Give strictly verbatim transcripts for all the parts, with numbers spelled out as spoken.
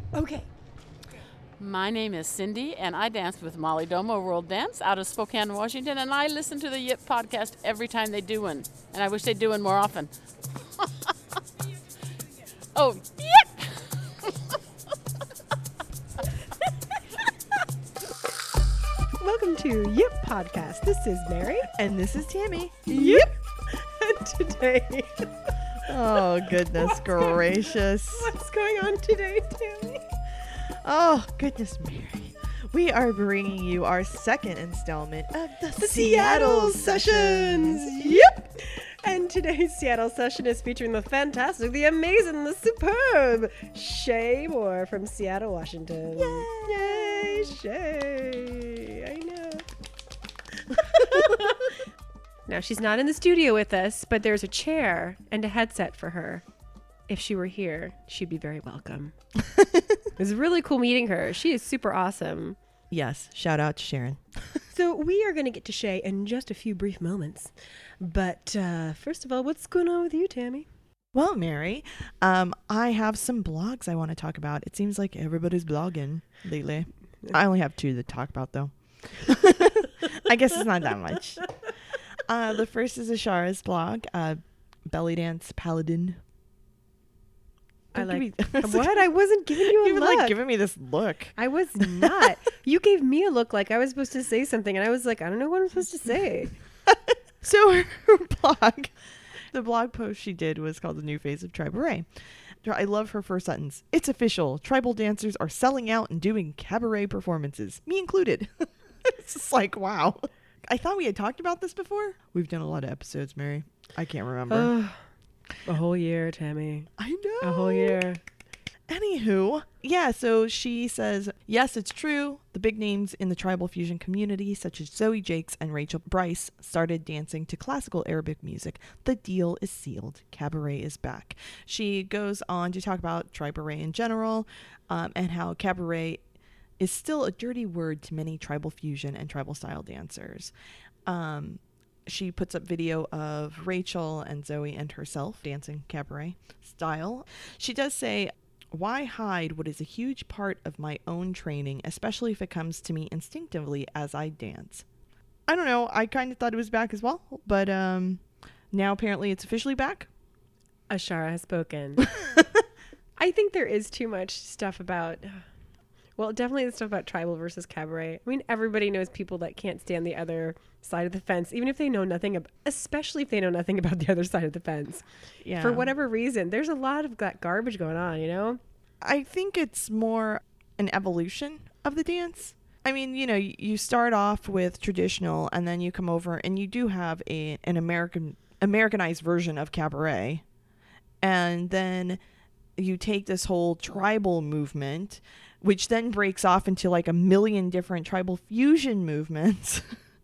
Okay. My name is Cindy, and I dance with Molly Domo World Dance out of Spokane, Washington, and I listen to the Yip podcast every time they do one, and I wish they'd do one more often. Oh, Yip! Welcome to Yip Podcast. This is Mary. And this is Tammy. Yip! And today... Oh, goodness gracious. What's going on today, Tammy? Oh, goodness, Mary. We are bringing you our second installment of the, The Seattle Sessions. Yep. And today's Seattle session is featuring the fantastic, the amazing, the superb Shay Moore from Seattle, Washington. Yay, Yay Shay. I know. Now, she's not in the studio with us, but there's a chair and a headset for her. If she were here, she'd be very welcome. It was really cool meeting her. She is super awesome. Yes, shout out to Sharon. So we are going to get to Shay in just a few brief moments. But uh, first of all, what's going on with you, Tammy? Well, Mary, um, I have some blogs I want to talk about. It seems like everybody's blogging lately. I only have two to talk about, though. I guess it's not that much. Uh, the first is Ashara's blog, uh, Belly Dance Paladin. I Don't like give me- what? I wasn't giving you a You were look. like giving me this look. I was not. You gave me a look like I was supposed to say something, and I was like, I don't know what I'm supposed to say. So her, her blog, the blog post she did was called The New Phase of Triberay. I love her first sentence. It's official. Tribal dancers are selling out and doing cabaret performances, me included. It's just like, wow. I thought we had talked about this before. We've done a lot of episodes, Mary. I can't remember. Oh, a whole year, Tammy. I know. A whole year. Anywho, yeah, so she says, yes, it's true. The big names in the tribal fusion community, such as Zoe Jakes and Rachel Bryce, started dancing to classical Arabic music. The deal is sealed. Cabaret is back. She goes on to talk about triberay in general, um, and how cabaret is still a dirty word to many tribal fusion and tribal style dancers. Um, she puts up video of Rachel and Zoe and herself dancing cabaret style. She does say, why hide what is a huge part of my own training, especially if it comes to me instinctively as I dance? I don't know. I kind of thought it was back as well, but um, now apparently it's officially back. Ashara has spoken. I think there is too much stuff about... Well, definitely the stuff about tribal versus cabaret. I mean, everybody knows people that can't stand the other side of the fence, even if they know nothing, ab- especially if they know nothing about the other side of the fence. Yeah. For whatever reason, there's a lot of that garbage going on, you know? I think it's more an evolution of the dance. I mean, you know, you, you start off with traditional, and then you come over and you do have a an American Americanized version of cabaret, and then you take this whole tribal movement, which then breaks off into like a million different tribal fusion movements.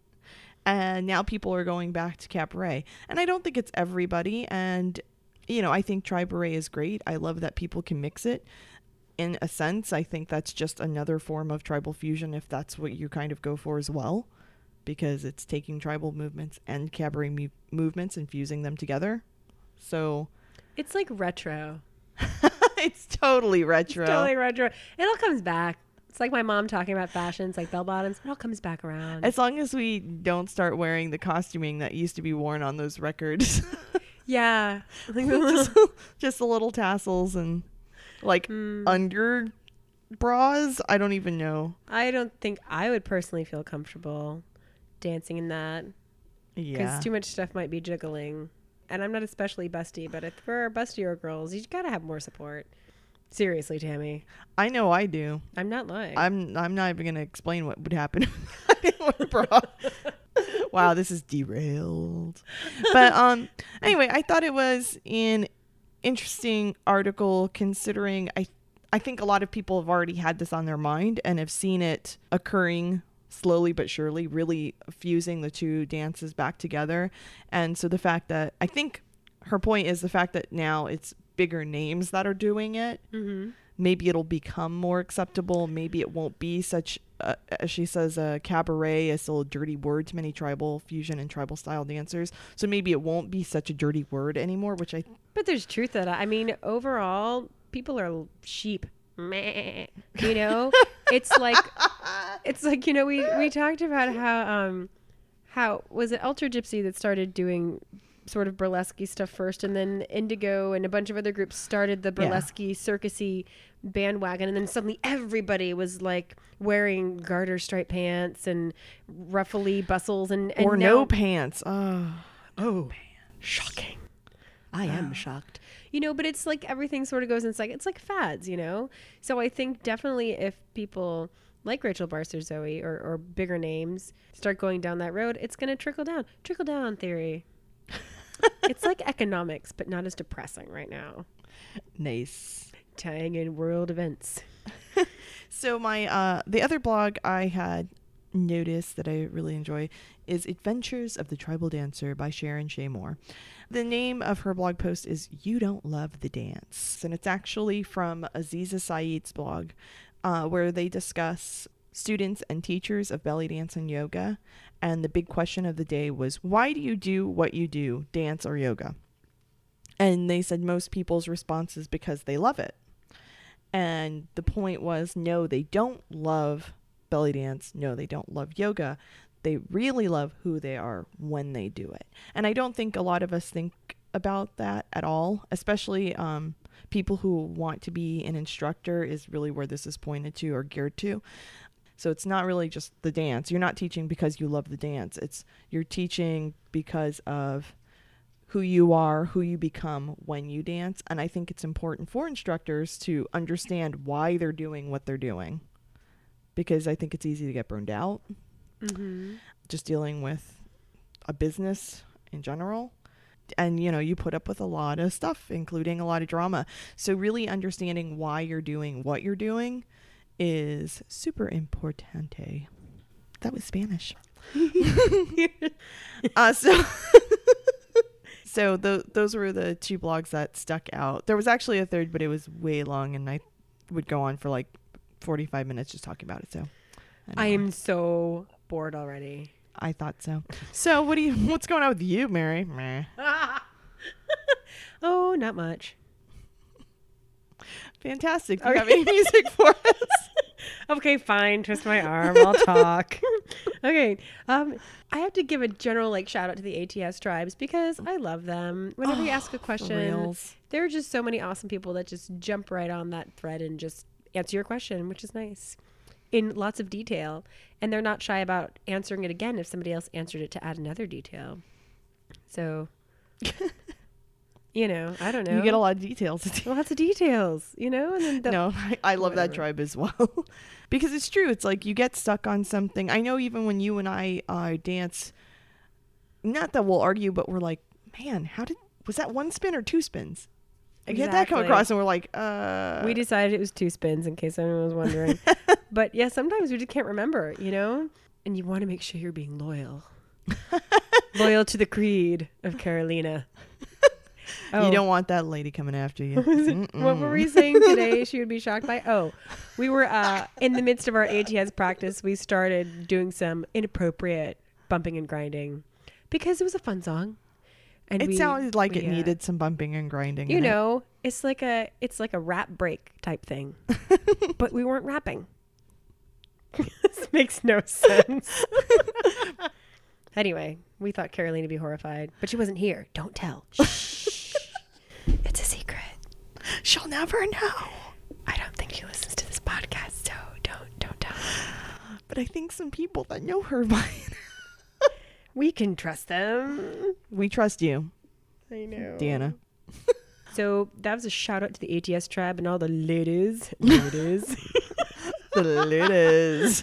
And now people are going back to cabaret. And I don't think it's everybody. And, you know, I think triberay is great. I love that people can mix it. In a sense, I think that's just another form of tribal fusion if that's what you kind of go for as well. Because it's taking tribal movements and cabaret mu- movements and fusing them together. So... It's like retro. It's totally retro. It's totally retro. It all comes back. It's like my mom talking about fashions, like bell bottoms. It all comes back around. As long as we don't start wearing the costuming that used to be worn on those records. Yeah. just, just the little tassels and like Mm. under bras. I don't even know. I don't think I would personally feel comfortable dancing in that. Because Yeah. too much stuff might be jiggling. And I'm not especially busty, but if for bustier girls, you gotta have more support. Seriously, Tammy. I know I do. I'm not lying. I'm I'm not even gonna explain what would happen if I didn't wear a bra. Wow, this is derailed. But um anyway, I thought it was an interesting article considering I I think a lot of people have already had this on their mind and have seen it occurring slowly but surely, really fusing the two dances back together. And so the fact that I think her point is the fact that now it's bigger names that are doing it. Mm-hmm. Maybe it'll become more acceptable. Maybe it won't be such, uh, as she says, a cabaret is still a dirty word to many tribal fusion and tribal style dancers. So maybe it won't be such a dirty word anymore, which I... But there's truth to that. I mean, overall, people are sheep meh. You know, it's like, it's like, you know, we, we talked about how, um, how was it Ultra Gypsy that started doing sort of burlesque stuff first, and then Indigo and a bunch of other groups started the burlesque Yeah. circusy bandwagon, and then suddenly everybody was like wearing garter stripe pants and ruffly bustles and, and or now, no pants. Oh, oh, shocking. I am shocked. You know, but it's like everything sort of goes in, it's like, it's like fads, you know? So I think definitely if people like Rachel Barser Zoe or, or bigger names start going down that road, it's going to trickle down. Trickle down theory. It's like economics, but not as depressing right now. nice. Tying in world events. So my uh, the other blog I had noticed that I really enjoy is Adventures of the Tribal Dancer by Sharon Shea Moore. The name of her blog post is You Don't Love the Dance, and it's actually from Aziza Saeed's blog, uh, where they discuss students and teachers of belly dance and yoga. And the big question of the day was, why do you do what you do, dance or yoga? And they said most people's response is because they love it. And the point was, no, they don't love belly dance. No, they don't love yoga. They really love who they are when they do it. And I don't think a lot of us think about that at all, especially um, people who want to be an instructor is really where this is pointed to or geared to. So it's not really just the dance. You're not teaching because you love the dance. It's you're teaching because of who you are, who you become when you dance. And I think it's important for instructors to understand why they're doing what they're doing, because I think it's easy to get burned out. Mm-hmm. Just dealing with a business in general. And, you know, you put up with a lot of stuff, including a lot of drama. So really understanding why you're doing what you're doing is super importante. That was Spanish. uh, so so th- those were the two blogs that stuck out. There was actually a third, but it was way long, and I would go on for like forty-five minutes just talking about it. So I am so bored already. I thought so. So what do you? What's going on with you, Mary? Meh. Oh, not much. Fantastic. Do you Okay. have any music for us? Okay, fine. Twist my arm. I'll talk. Okay. Um, I have to give a general like shout out to the A T S tribes because I love them. Whenever you ask a question, Reals. there are just so many awesome people that just jump right on that thread and just answer your question, which is nice in lots of detail. And they're not shy about answering it again if somebody else answered it to add another detail. So, you know, I don't know. You get a lot of details. Lots of details, you know? And then the, No, I, I love whatever. that tribe as well. Because it's true. It's like you get stuck on something. I know even when you and I uh, dance, not that we'll argue, but we're like, man, how did, was that one spin or two spins? We had that come Exactly. across and we're like, uh. We decided it was two spins in case anyone was wondering. But yeah, sometimes we just can't remember, you know? And you want to make sure you're being loyal. Loyal to the creed of Carolina. You don't want that lady coming after you. What were we saying today she would be shocked by? Oh, we were uh, in the midst of our A T S practice. We started doing some inappropriate bumping and grinding because it was a fun song. And It we, sounded like we, it uh, needed some bumping and grinding. You in it. know, it's like a it's like a rap break type thing, but we weren't rapping. This makes no sense. Anyway, we thought Carolina would be horrified, but she wasn't here. Don't tell. Shh. It's a secret. She'll never know. I don't think she listens to this podcast, so don't don't tell her. But I think some people that know her might. We can trust them. We trust you, I know. Deanna. So that was a shout out to the A T S tribe and all the ladies. Ladies. The ladies.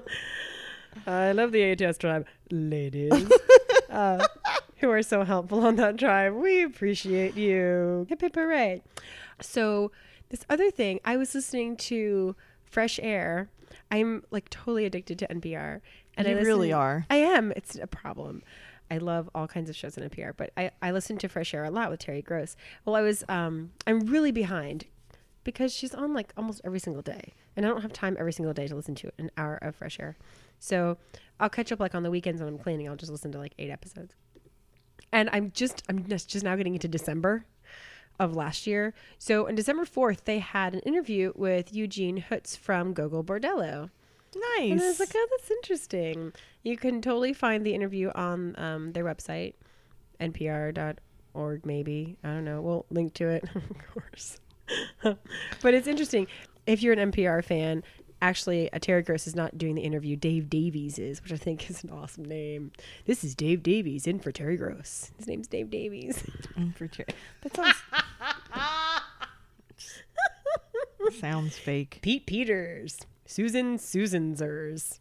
I love the A T S tribe. Ladies. uh, who are so helpful on that tribe. We appreciate you. Hip hip hooray. So this other thing, I was listening to Fresh Air. I'm like totally addicted to N P R. And You I listen- really are. I am. It's a problem. I love all kinds of shows on N P R, but I, I listen to Fresh Air a lot with Terry Gross. Well, I was, um, I'm really behind because she's on like almost every single day. And I don't have time every single day to listen to an hour of Fresh Air. So I'll catch up like on the weekends when I'm cleaning. I'll just listen to like eight episodes. And I'm just, I'm just, just now getting into December. of last year. So on December fourth, they had an interview with Eugene Hutz from Gogol Bordello. Nice. And I was like, oh, that's interesting. You can totally find the interview on um, their website, N P R dot org maybe. I don't know. We'll link to it, of course. But it's interesting. If you're an N P R fan, actually, uh, Terry Gross is not doing the interview. Dave Davies is, which I think is an awesome name. This is Dave Davies in for Terry Gross. His name's Dave Davies. In for Terry. That sounds... sounds fake. Pete Peters. Susan Susanzers.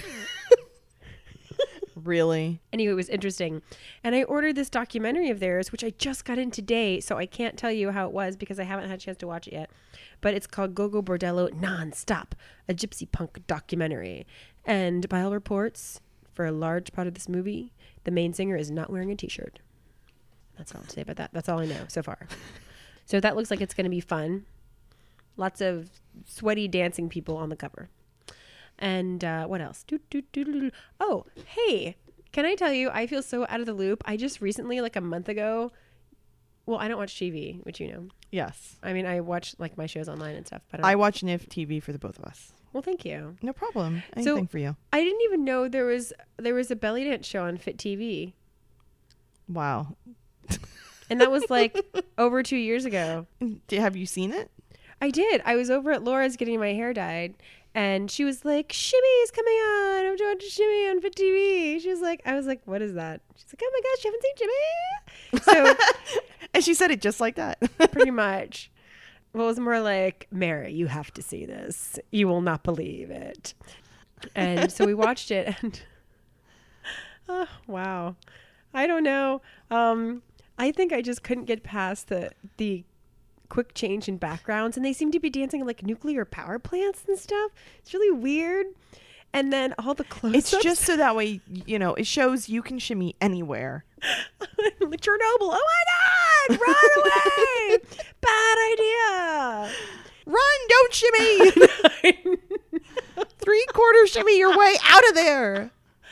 Really? Anyway, it was interesting. And I ordered this documentary of theirs, which I just got in today, so I can't tell you how it was because I haven't had a chance to watch it yet. But it's called Gogol Bordello Non-Stop, a gypsy punk documentary. And by all reports, for a large part of this movie, the main singer is not wearing a t-shirt. That's all I'll say about that. That's all I know so far. So that looks like it's going to be fun. Lots of sweaty dancing people on the cover. And uh, what else? Doo, doo, doo, doo, doo. Oh, hey, can I tell you, I feel so out of the loop. I just recently, like a month ago, well, I don't watch T V, which you know. Yes. I mean, I watch like my shows online and stuff. But I watch N I F T V for the both of us. Well, thank you. No problem. Anything So, for you. I didn't even know there was there was a belly dance show on Fit T V. Wow. And that was like over two years ago. D- Have you seen it? I did. I was over at Laura's getting my hair dyed. And she was like, Shimmy's coming on. I'm going to Shimmy on Fit T V. She was like, I was like, what is that? She's like, oh my gosh, you haven't seen Shimmy? So And she said it just like that. pretty much. Well, it was more like, Mary, you have to see this. You will not believe it. And so we watched it. And oh, wow. I don't know. Um, I think I just couldn't get past the the quick change in backgrounds, and they seem to be dancing like nuclear power plants and stuff. It's really weird. And then all the close-ups. It's just so that way, you know, it shows you can shimmy anywhere. Like Chernobyl. Oh my God! Run away! Bad idea. Run, don't shimmy. Three quarter shimmy your way out of there.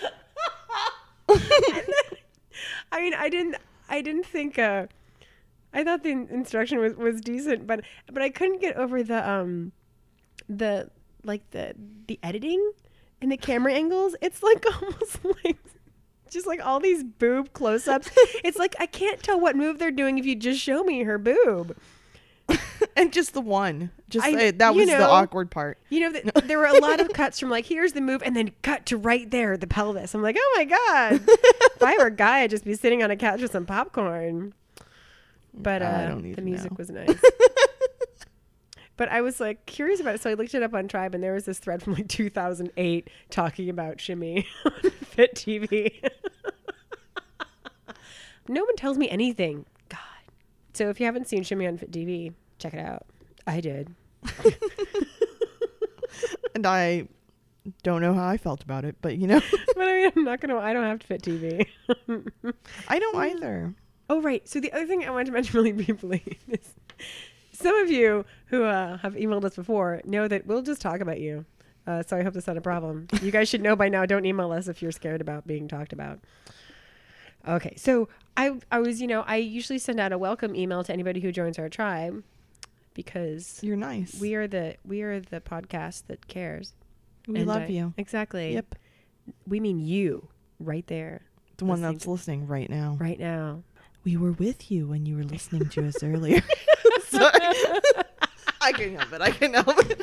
I mean, I didn't. I didn't think. Uh, I thought the in- instruction was, was decent, but but I couldn't get over the um, the like the the editing and the camera angles. It's like almost like just like all these boob close-ups. It's like I can't tell what move they're doing if you just show me her boob. And just the one. Just I- uh, that you was know, the awkward part. You know, th- there were a lot of cuts from like, here's the move, and then cut to right there, the pelvis. I'm like, oh my God. If I were a guy, I'd just be sitting on a couch with some popcorn. But uh, I don't the even music know. was nice. But I was like curious about it. So I looked it up on Tribe, and there was this thread from like two thousand eight talking about Shimmy on Fit T V. No one tells me anything. God. So if you haven't seen Shimmy on Fit T V, check it out. I did. And I don't know how I felt about it, but you know. But I mean, I'm not gonna. I don't have to Fit T V. I don't either. Oh right. So the other thing I wanted to mention really briefly is some of you who uh, have emailed us before know that we'll just talk about you. Uh, so I hope that's not a problem. You guys should know by now. Don't email us if you're scared about being talked about. Okay. So I I was you know I usually send out a welcome email to anybody who joins our tribe because You're nice. we are the we are the podcast that cares. We And love I- you. Exactly. Yep. We mean you right there, The one listening that's to- listening right now. right now. We were with you when you were listening to us earlier. Sorry. I can help it. I can help it.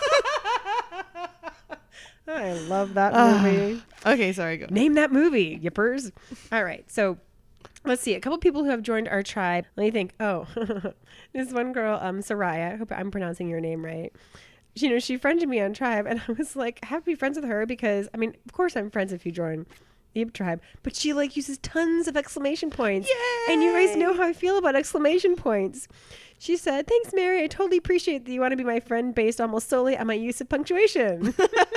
I love that Ah. movie. Okay, sorry, go. Name that movie, yippers. All right. So let's see. A couple people who have joined our tribe. Let me think. Oh, this one girl, um, Soraya. I hope I'm pronouncing your name right. She, you know, she friended me on Tribe, and I was like, I have to be friends with her because, I mean, of course I'm friends if you join the Yip Tribe, but she like uses tons of exclamation points. And you guys know how I feel about exclamation points. She said, thanks, Mary. I totally appreciate that you want to be my friend based almost solely on my use of punctuation.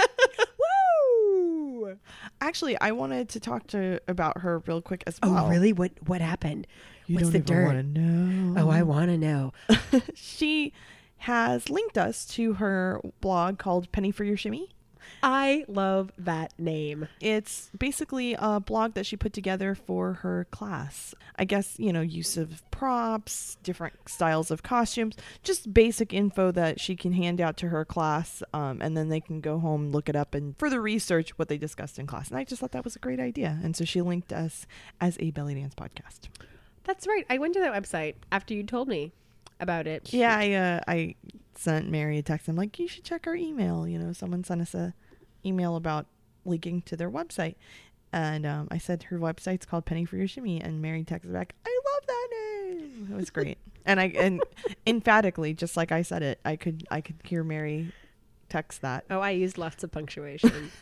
Woo! Actually, I wanted to talk to about her real quick as well. Oh, really? What what happened? You What's don't the even dirt? want to know. Oh, I want to know. She has linked us to her blog called Penny for Your Shimmy. I love that name. It's basically a blog that she put together for her class. I guess, you know, use of props, different styles of costumes, just basic info that she can hand out to her class. Um, and then they can go home, look it up, and further research what they discussed in class. And I just thought that was a great idea. And so she linked us as a belly dance podcast. That's right. I went to that website after you told me about it. Yeah, I uh, I sent Mary a text. I'm like, you should check our email. You know, someone sent us a email about linking to their website. And um, I said her website's called Penny for Your Shimmy. And Mary texted back, I love that name. It was great. and I and emphatically, just like I said it, I could I could hear Mary text that. Oh, I used lots of punctuation.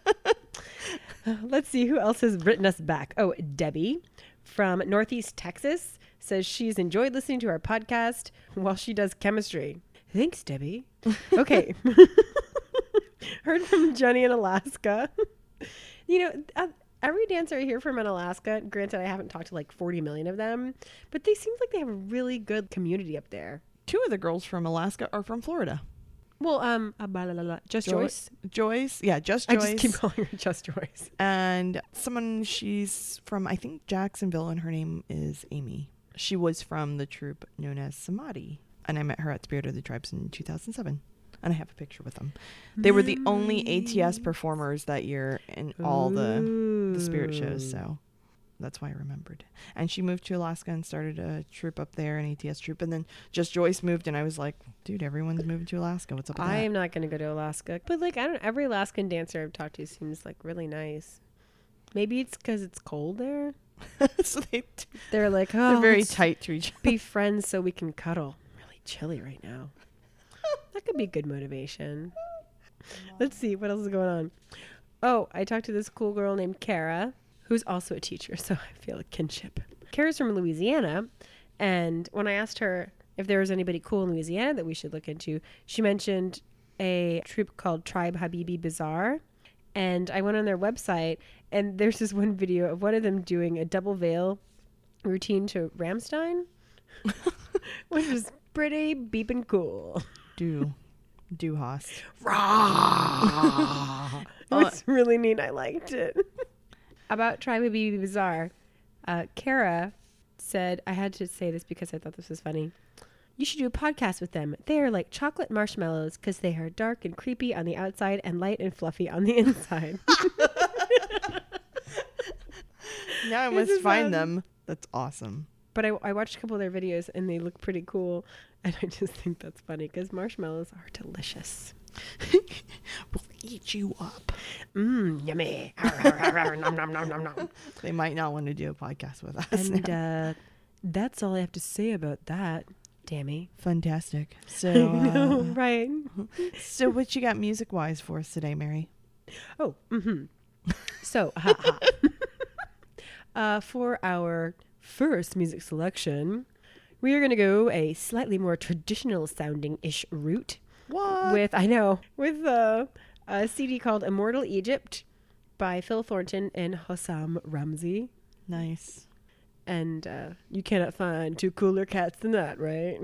Let's see who else has written us back. Oh, Debbie from Northeast Texas says she's enjoyed listening to our podcast while she does chemistry. Thanks, Debbie. Okay. Heard from Jenny in Alaska. You know, uh, every dancer I hear from in Alaska, granted I haven't talked to like forty million of them, but they seem like they have a really good community up there. Two of the girls from Alaska are from Florida. Well, um, uh, blah, blah, blah, blah. Just Jo- Joyce. Joyce, yeah, just Joyce. I just keep calling her Just Joyce. And someone, she's from, I think, Jacksonville, and her name is Amy. She was from the troupe known as Samadhi, and I met her at Spirit of the Tribes in two thousand seven. And I have a picture with them. They were the only A T S performers that year in all the, the Spirit shows, so that's why I remembered. And she moved to Alaska and started a troupe up there, an A T S troupe. And then just Joyce moved, and I was like, dude, everyone's moving to Alaska. What's up with I that? am not going to go to Alaska. But, like, I don't every Alaskan dancer I've talked to seems, like, really nice. Maybe it's because it's cold there. So they, They're like, oh, they're very let's tight to each other. be friends so we can cuddle. Really chilly right now. That could be good motivation. Let's see. What else is going on? Oh, I talked to this cool girl named Kara, who's also a teacher, so I feel a kinship. Kara's from Louisiana, and when I asked her if there was anybody cool in Louisiana that we should look into, she mentioned a troupe called Tribe Habibi Bazaar. And I went on their website, and there's this one video of one of them doing a double veil routine to Rammstein, which is pretty beeping cool. Do. Do Haas. It was really neat. I liked it. About Tribe Habibi Bazaar, uh, Kara said, I had to say this because I thought this was funny. You should do a podcast with them. They are like chocolate marshmallows because they are dark and creepy on the outside and light and fluffy on the inside. Now I must find them. That's awesome. But I, I watched a couple of their videos and they look pretty cool. And I just think that's funny because marshmallows are delicious. We'll eat you up. Mmm, yummy. nom, nom, nom, nom, nom. They might not want to do a podcast with us. And now. uh, that's all I have to say about that. Dammy. Fantastic. So, I know, uh, right? so what you got music wise for us today, Mary? Oh, mm-hmm. So, ha, ha. uh, for our first music selection, we are going to go a slightly more traditional sounding-ish route. What? With, I know, with uh, a C D called Immortal Egypt by Phil Thornton and Hossam Ramzi. Nice. And uh, you cannot find two cooler cats than that, right?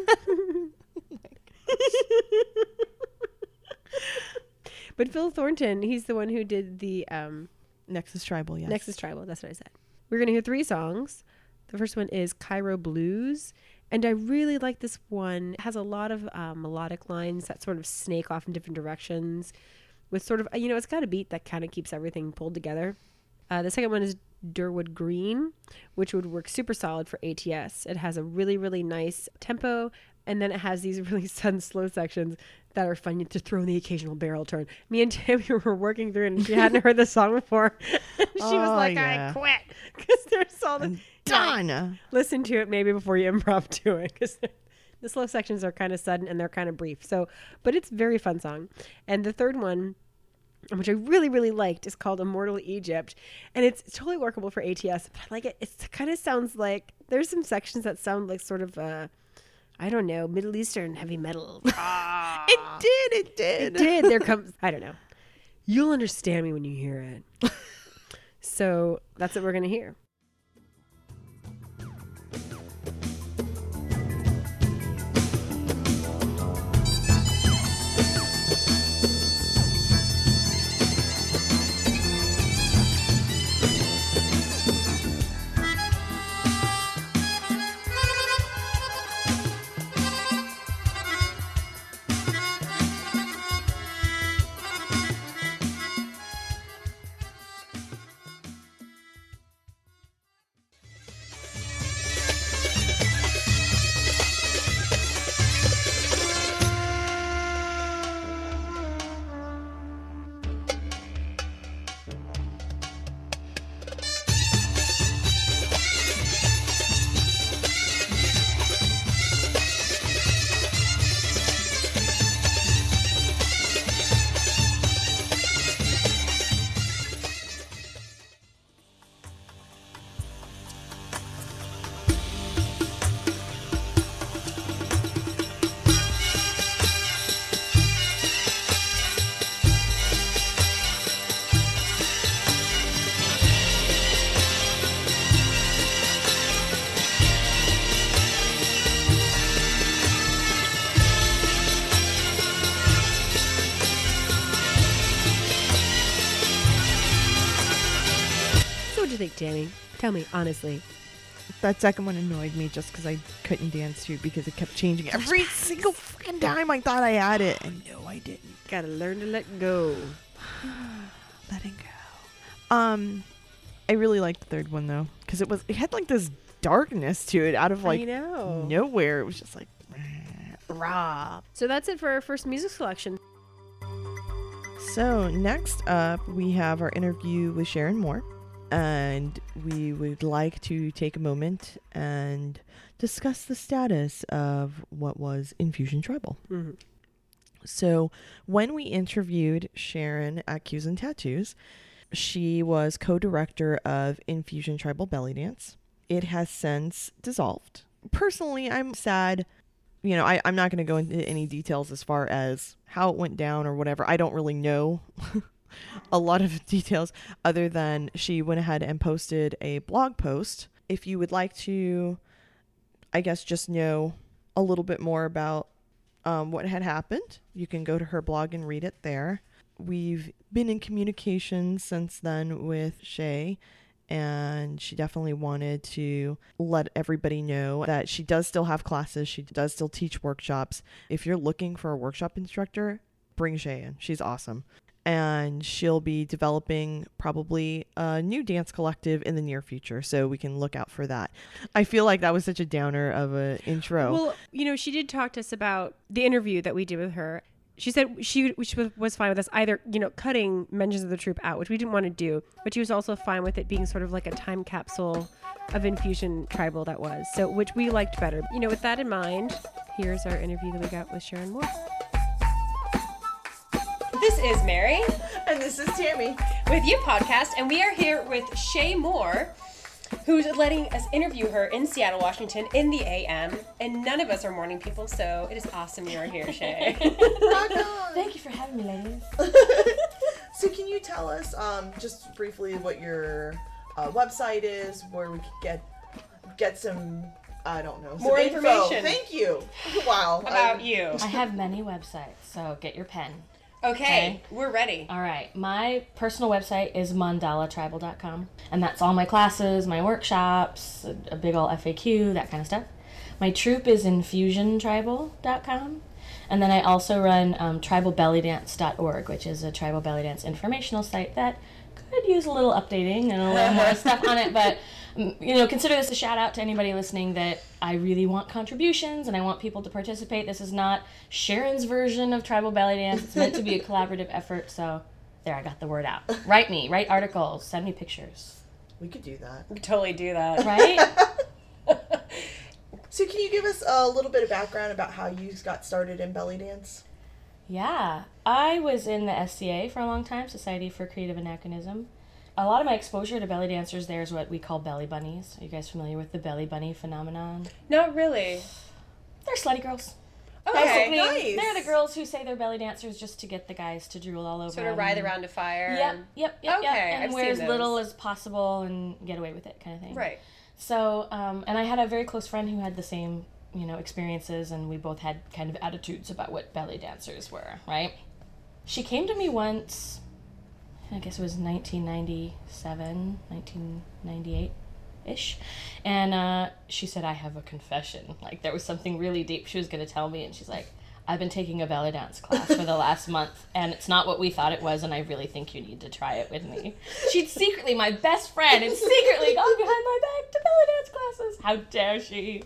But Phil Thornton, he's the one who did the um, Nexus Tribal, yes. Nexus Tribal. That's what I said. We're going to hear three songs. The first one is Cairo Blues. And I really like this one. It has a lot of uh, melodic lines that sort of snake off in different directions with sort of, you know, it's got a beat that kind of keeps everything pulled together. Uh, the second one is Durwood Green, which would work super solid for A T S. It has a really, really nice tempo, and then it has these really sudden slow sections that are fun to throw in the occasional barrel turn. Me and Tammy were working through it, and she hadn't heard the song before. she Oh, was like, yeah. I quit. Because there's all the... Done. Listen to it maybe before you improv to it, because the slow sections are kind of sudden and they're kind of brief. So, but it's a very fun song. And the third one, which I really, really liked, is called Immortal Egypt. And it's totally workable for A T S, but I like it. It kind of sounds like, there's some sections that sound like sort of, uh, I don't know, Middle Eastern heavy metal. It did. It did. It did. There comes, I don't know. You'll understand me when you hear it. So that's what we're going to hear. think, Tammy? Tell me, honestly. That second one annoyed me just because I couldn't dance to it because it kept changing every single freaking time I thought I had it. And no, I didn't. Gotta learn to let go. Letting go. Um, I really liked the third one though because it was it had like this darkness to it out of like I know. nowhere. It was just like rah. So that's it for our first music selection. So next up, we have our interview with Sharon Moore, and we would like to take a moment and discuss the status of what was Infusion Tribal. Mm-hmm. So when we interviewed Sharon at Cues and Tattoos, she was co-director of Infusion Tribal Belly Dance. It has since dissolved. Personally, I'm sad. You know, I, I'm not going to go into any details as far as how it went down or whatever. I don't really know a lot of details other than she went ahead and posted a blog post. If you would like to, I guess, just know a little bit more about um, what had happened, you can go to her blog and read it there. We've been in communication since then with Shay, and she definitely wanted to let everybody know that she does still have classes. She does still teach workshops. If you're looking for a workshop instructor, bring Shay in. She's awesome. And she'll be developing probably a new dance collective in the near future, so we can look out for that. I feel like that was such a downer of an intro. Well, you know, she did talk to us about the interview that we did with her. She said she which was, was fine with us either, you know, cutting Mentions of the Troop out, which we didn't want to do, but she was also fine with it being sort of like a time capsule of Infusion Tribal that was, so which we liked better. You know, with that in mind, here's our interview that we got with Sharon Moore. This is Mary. And this is Tammy. With You Podcast, and we are here with Shay Moore, who's letting us interview her in Seattle, Washington, in the A M. And none of us are morning people, so it is awesome you're here, Shay. Thank you for having me, ladies. So can you tell us um, just briefly what your uh, website is, where we could get get some, I don't know, some More info. information. Thank you. Wow. About um, you. I have many websites, so get your pen. Okay, Okay. we're ready. All right, my personal website is mandala tribal dot com, and that's all my classes, my workshops, a, a big ol' F A Q, that kind of stuff. My troupe is infusion tribal dot com, and then I also run um, tribal belly dance dot org, which is a tribal belly dance informational site that could use a little updating and a little more stuff on it, but you know, consider this a shout out to anybody listening that I really want contributions and I want people to participate. This is not Sharon's version of tribal belly dance. It's meant to be a collaborative effort. So there, I got the word out. Write me, write articles, send me pictures. We could do that. We totally do that. Right? So can you give us a little bit of background about how you got started in belly dance? Yeah. I was in the S C A for a long time, Society for Creative Anachronism. A lot of my exposure to belly dancers there is what we call belly bunnies. Are you guys familiar with the belly bunny phenomenon? Not really. They're slutty girls. Okay, Basically, nice. they're the girls who say they're belly dancers just to get the guys to drool all over Sort of them. ride around a fire. Yep, and- yep, yep, yep. Okay, And I've wear seen as those. little as possible and get away with it, kind of thing. Right. So, um, and I had a very close friend who had the same, you know, experiences, and we both had kind of attitudes about what belly dancers were, right? She came to me once, I guess it was nineteen ninety-seven, nineteen ninety-eight-ish, and uh, she said, I have a confession. Like, there was something really deep she was going to tell me, and she's like, I've been taking a belly dance class for the last month, and it's not what we thought it was, and I really think you need to try it with me. She'd secretly, my best friend, and secretly gone behind my back to belly dance classes. How dare she?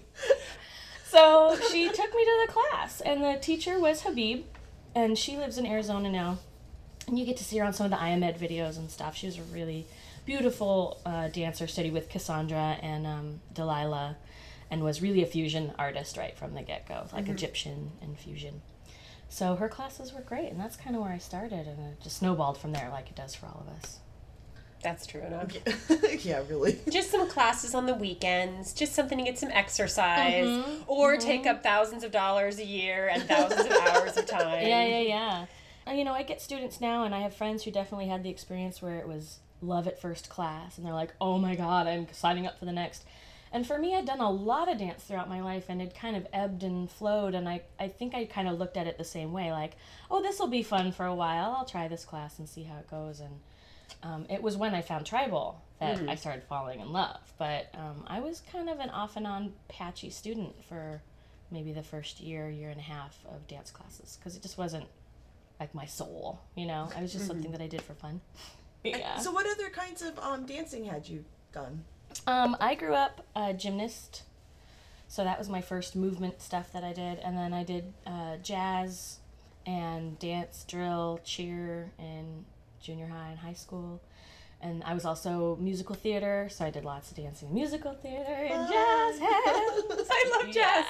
So she took me to the class, and the teacher was Habib, and she lives in Arizona now. And you get to see her on some of the I M E D videos and stuff. She was a really beautiful uh, dancer, studied with Cassandra and um, Delilah, and was really a fusion artist right from the get-go, like Mm-hmm. Egyptian and fusion. So her classes were great, and that's kind of where I started, and it just snowballed from there like it does for all of us. That's true enough. Yeah, really. Just some classes on the weekends, just something to get some exercise, Mhm, or mhm. take up thousands of dollars a year and thousands of hours of time. Yeah, yeah, yeah. And, you know, I get students now, and I have friends who definitely had the experience where it was love at first class, and they're like, oh my god, I'm signing up for the next. And for me, I'd done a lot of dance throughout my life, and it kind of ebbed and flowed, and I, I think I kind of looked at it the same way, like, oh, this will be fun for a while, I'll try this class and see how it goes. And um, it was when I found tribal that I started falling in love. But um, I was kind of an off and on patchy student for maybe the first year, year and a half of dance classes, because it just wasn't like my soul, you know? I was just something that I did for fun. Yeah. So what other kinds of um, dancing had you done? Um, I grew up a gymnast, so that was my first movement stuff that I did. And then I did uh, jazz and dance, drill, cheer in junior high and high school. And I was also musical theater, so I did lots of dancing in musical theater and jazz hands. I love jazz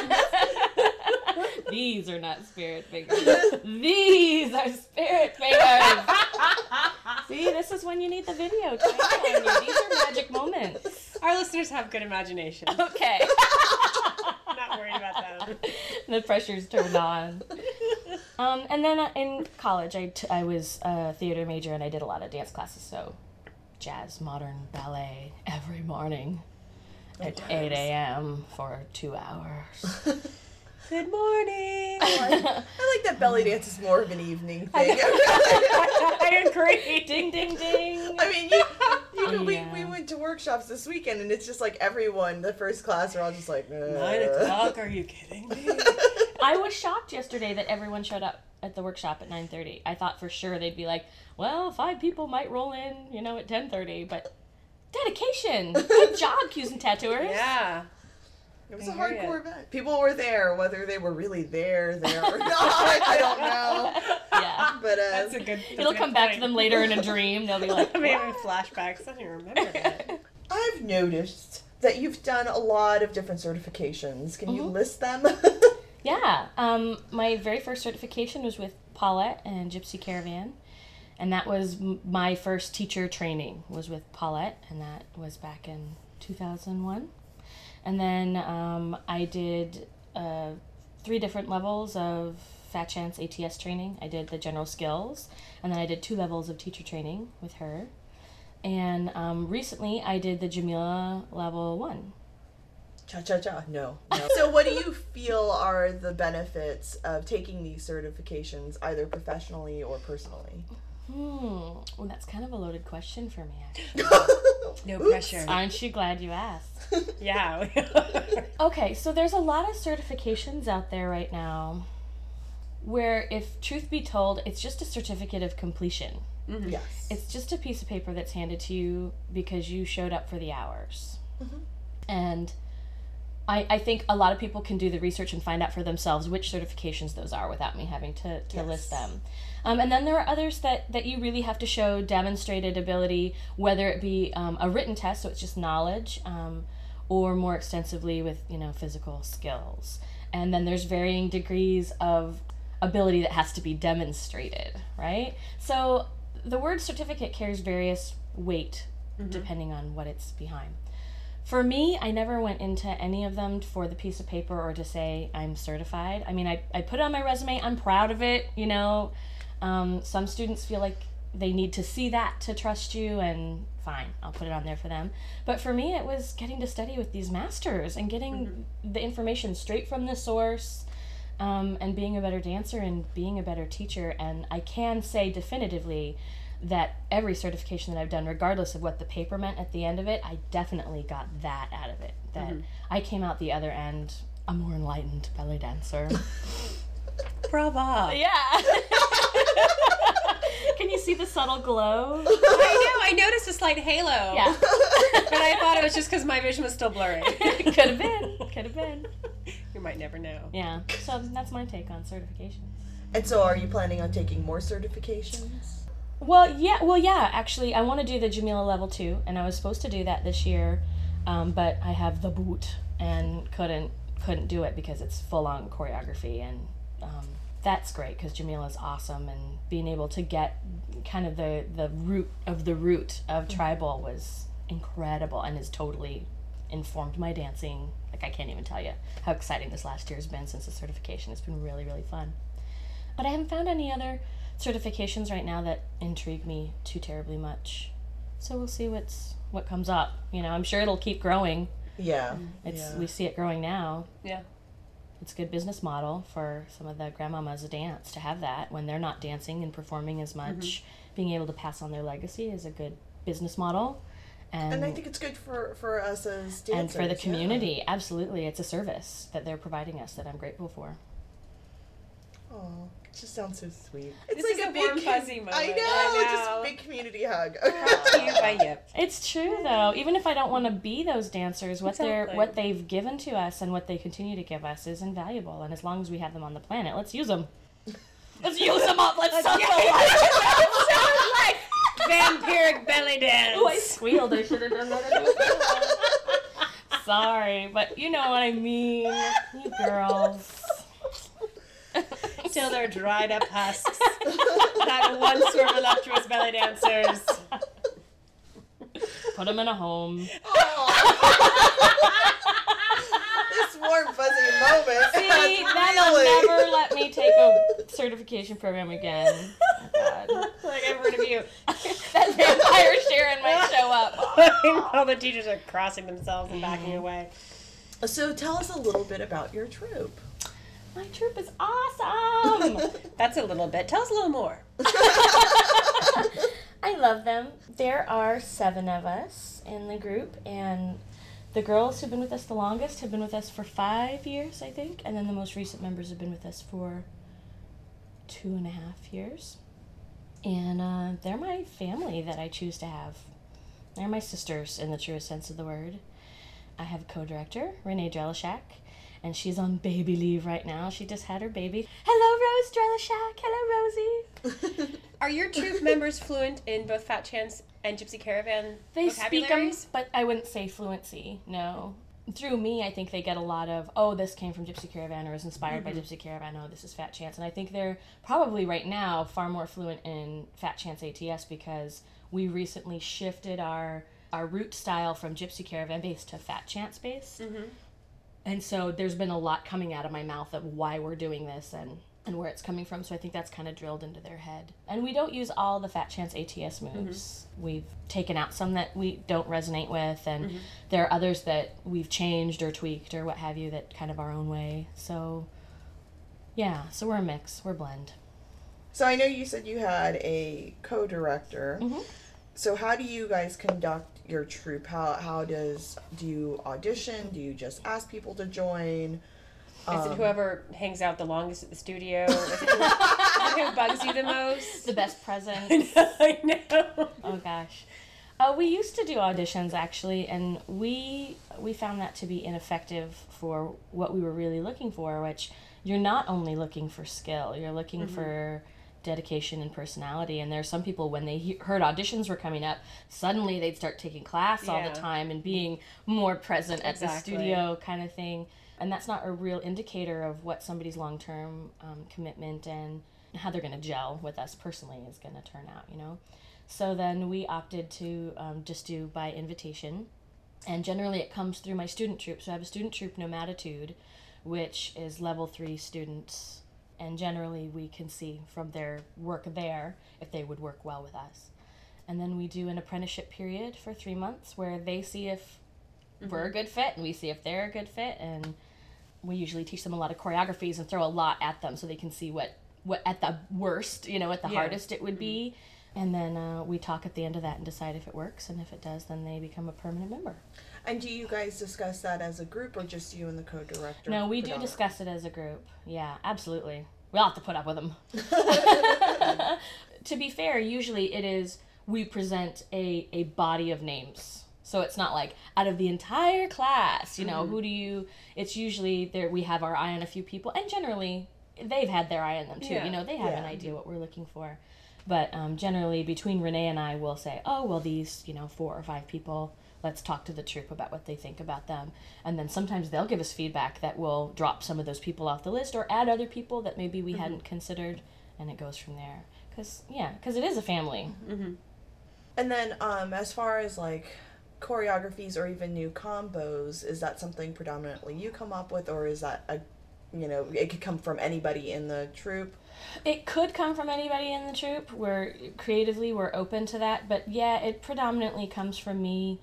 hands. These are not spirit fingers. These are spirit fingers. See, this is when you need the video. Try it on you. These are magic moments. Our listeners have good imagination. Okay. Not worried about them. The pressure's turned on. Um, and then uh, in college, I, t- I was a theater major and I did a lot of dance classes, so jazz, modern, ballet every morning at eight a.m. for two hours. Good morning. I like that belly dance is more of an evening thing. I agree. Ding, ding, ding. I mean, you, you know, Yeah. we, we went to workshops this weekend, and it's just like everyone, the first class, are all just like, uh. Nine o'clock? Are you kidding me? I was shocked yesterday that everyone showed up at the workshop at nine thirty. I thought for sure they'd be like, well, five people might roll in, you know, at ten thirty, but dedication. Good job, cues and tattooers. Yeah. It was I a hear hardcore ya. event. People were there, whether they were really there, there or not, I don't know. Yeah. But uh, That's a good that's It'll a good come back to point. them later in a dream. They'll be like, I'm having flashbacks. I don't even remember that. I've noticed that you've done a lot of different certifications. Can you Mhm. list them? yeah. Um, my very first certification was with Paulette and Gypsy Caravan. And that was m- my first teacher training was with Paulette. And that was back in two thousand one. And then um, I did uh, three different levels of Fat Chance A T S training. I did the general skills, and then I did two levels of teacher training with her. And um, recently I did the Jamila level one. Cha cha cha. No. no. So, what do you feel are the benefits of taking these certifications, either professionally or personally? Hmm. Well, that's kind of a loaded question for me, actually. No Oops. pressure. Aren't you glad you asked? Yeah. Okay, so there's a lot of certifications out there right now where, if truth be told, it's just a certificate of completion. Yes. It's just a piece of paper that's handed to you because you showed up for the hours. Mhm. And I, I think a lot of people can do the research and find out for themselves which certifications those are without me having to, to Yes. list them. Um, and then there are others that, that you really have to show demonstrated ability, whether it be um, a written test, so it's just knowledge, um, or more extensively with, you know, physical skills. And then there's varying degrees of ability that has to be demonstrated, right? So the word certificate carries various weight depending on what it's behind. For me, I never went into any of them for the piece of paper or to say I'm certified. I mean, I, I put it on my resume. I'm proud of it, you know. Um, some students feel like they need to see that to trust you, and fine, I'll put it on there for them. But for me, it was getting to study with these masters and getting the information straight from the source, um, and being a better dancer and being a better teacher. And I can say definitively that every certification that I've done, regardless of what the paper meant at the end of it, I definitely got that out of it. That I came out the other end a more enlightened belly dancer. Brava. Yeah. Can you see the subtle glow? I know. I noticed a slight halo. Yeah. But I thought it was just because my vision was still blurry. Could have been. Could have been. You might never know. Yeah. So that's my take on certifications. And so, are you planning on taking more certifications? Well, yeah. Well, yeah. Actually, I want to do the Jamila level two, and I was supposed to do that this year, um, but I have the boot and couldn't couldn't do it because it's full on choreography, and um, that's great because Jamila is awesome, and being able to get kind of the the root of the root of tribal was incredible, and has totally informed my dancing. Like, I can't even tell you how exciting this last year has been since the certification. It's been really, really fun. But I haven't found any other certifications right now that intrigue me too terribly much. So we'll see what's what comes up. You know, I'm sure it'll keep growing. Yeah. It's yeah. we see it growing now. Yeah. it's a good business model for some of the grandmamas to dance, to have that when they're not dancing and performing as much. Mm-hmm. Being able to pass on their legacy is a good business model. And, and I think it's good for, for us as dancers. And for the community, yeah. absolutely. It's a service that they're providing us that I'm grateful for. Oh, it just sounds so sweet. It's this like is a, a big warm, fuzzy moment. I know, I know. just a big community hug. Brought to you by Yip. It's true though. Even if I don't want to be those dancers, what Exactly. they're what they've given to us and what they continue to give us is invaluable. And as long as we have them on the planet, let's use them. Let's use them up. Let's suck them like vampiric belly dance. Oh, I squealed. I should have done that. Sorry, but you know what I mean. You girls. Till they're dried up husks. That once were voluptuous belly dancers. Put them in a home. This warm fuzzy moment. See, that'll really... never let me take a certification program again. Oh, God. Like I've heard of you. That vampire Sharon might show up. All the teachers are crossing themselves and backing Mm. away. So tell us a little bit about your troupe. My troupe is awesome. That's a little bit. Tell us a little more. I love them. There are seven of us in the group, and the girls who've been with us the longest have been with us for five years, I think, and then the most recent members have been with us for two and a half years. And uh, they're my family that I choose to have. They're my sisters in the truest sense of the word. I have a co-director, Renee Drelishak, and she's on baby leave right now. She just had her baby. Hello, Rose Drelishak. Hello, Rosie. Are your troupe members fluent in both Fat Chance and Gypsy Caravan They speak them, vocabularies? but I wouldn't say fluency, no. Through me, I think they get a lot of, oh, this came from Gypsy Caravan or is inspired mm-hmm. by Gypsy Caravan. Oh, this is Fat Chance. And I think they're probably right now far more fluent in Fat Chance A T S because we recently shifted our our root style from Gypsy Caravan base to Fat Chance base. Mm-hmm. And so there's been a lot coming out of my mouth of why we're doing this and, and where it's coming from. So I think that's kind of drilled into their head. And we don't use all the Fat Chance A T S moves. Mm-hmm. We've taken out some that we don't resonate with. And mm-hmm. there are others that we've changed or tweaked or what have you that kind of our own way. So yeah, so we're a mix. We're a blend. So I know you said you had a co-director. Mm-hmm. So how do you guys conduct your troupe? How how does do you audition? Do you just ask people to join? Um, is it whoever hangs out the longest at the studio? Is it who, is it who bugs you the most? The best present. I know. Oh gosh. Uh, we used to do auditions actually, and we we found that to be ineffective for what we were really looking for. Which you're not only looking for skill, you're looking mm-hmm. for dedication and personality. And there's some people when they he- heard auditions were coming up, suddenly they'd start taking class yeah. all the time and being more present at exactly. the studio kind of thing. And that's not a real indicator of what somebody's long-term um, commitment and how they're going to gel with us personally is going to turn out, you know. So then we opted to um, just do by invitation. And generally it comes through my student troupe. So I have a student troupe, Nomaditude, which is level three students. And generally we can see from their work there if they would work well with us. And then we do an apprenticeship period for three months where they see if mm-hmm. we're a good fit and we see if they're a good fit. And we usually teach them a lot of choreographies and throw a lot at them so they can see what, what at the worst, you know, at the yeah. hardest it would be. And then uh, we talk at the end of that and decide if it works. And if it does, then they become a permanent member. And do you guys discuss that as a group or just you and the co-director? No, we do discuss it as a group. Yeah, absolutely. We'll have to put up with them. To be fair, usually it is we present a, a body of names. So it's not like out of the entire class, you know, mm-hmm. who do you... It's usually there we have our eye on a few people. And generally, they've had their eye on them too. Yeah. You know, they have yeah. an idea what we're looking for. But um, generally, between Renee and I, we'll say, oh, well, these, you know, four or five people, let's talk to the troupe about what they think about them. And then sometimes they'll give us feedback that will drop some of those people off the list or add other people that maybe we mm-hmm. hadn't considered, and it goes from there. Because, yeah, because it is a family. Mm-hmm. And then um, as far as, like, choreographies or even new combos, is that something predominantly you come up with, or is that, a, you know, it could come from anybody in the troupe? It could come from anybody in the troupe. We're creatively, we're open to that. But, yeah, it predominantly comes from me.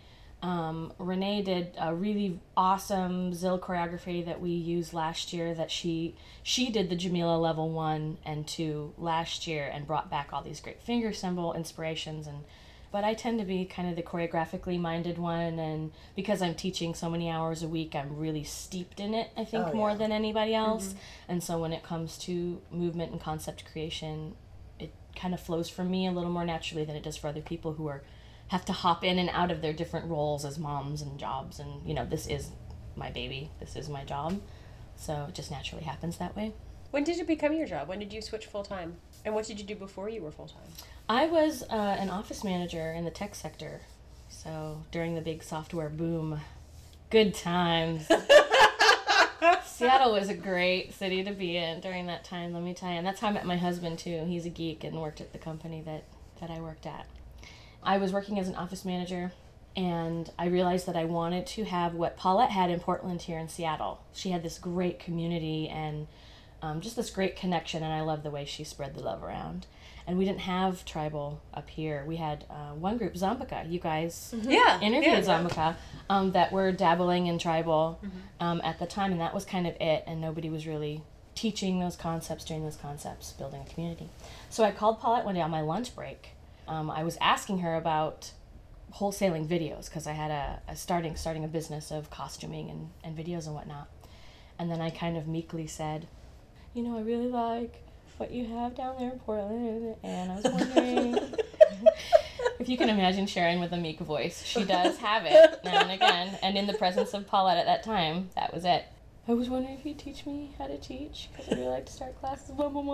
Um, Renee did a really awesome Zill choreography that we used last year that she she did the Jamila level one and two last year and brought back all these great finger symbol inspirations. And but I tend to be kind of the choreographically minded one, and because I'm teaching so many hours a week, I'm really steeped in it, I think, Oh, more yeah. than anybody else. Mm-hmm. And so when it comes to movement and concept creation, it kind of flows for me a little more naturally than it does for other people who are have to hop in and out of their different roles as moms and jobs. And, you know, this is my baby. This is my job. So it just naturally happens that way. When did it become your job? When did you switch full-time? And what did you do before you were full-time? I was uh, an office manager in the tech sector. So during the big software boom, good times. Seattle was a great city to be in during that time, let me tell you. And that's how I met my husband, too. He's a geek and worked at the company that, that I worked at. I was working as an office manager, and I realized that I wanted to have what Paulette had in Portland here in Seattle. She had this great community and um, just this great connection, and I love the way she spread the love around. And we didn't have tribal up here. We had uh, one group, Zambaka. You guys Yeah. interviewed yeah. Zambaka um, that were dabbling in tribal um, at the time, and that was kind of it, and nobody was really teaching those concepts, doing those concepts, building a community. So I called Paulette one day on my lunch break. Um, I was asking her about wholesaling videos because I had a, a starting starting a business of costuming and, and videos and whatnot. And then I kind of meekly said, you know, I really like what you have down there in Portland, and I was wondering if you can imagine sharing with a meek voice. She does have it now and again, and in the presence of Paulette at that time, that was it. I was wondering if you'd teach me how to teach because I really like to start classes.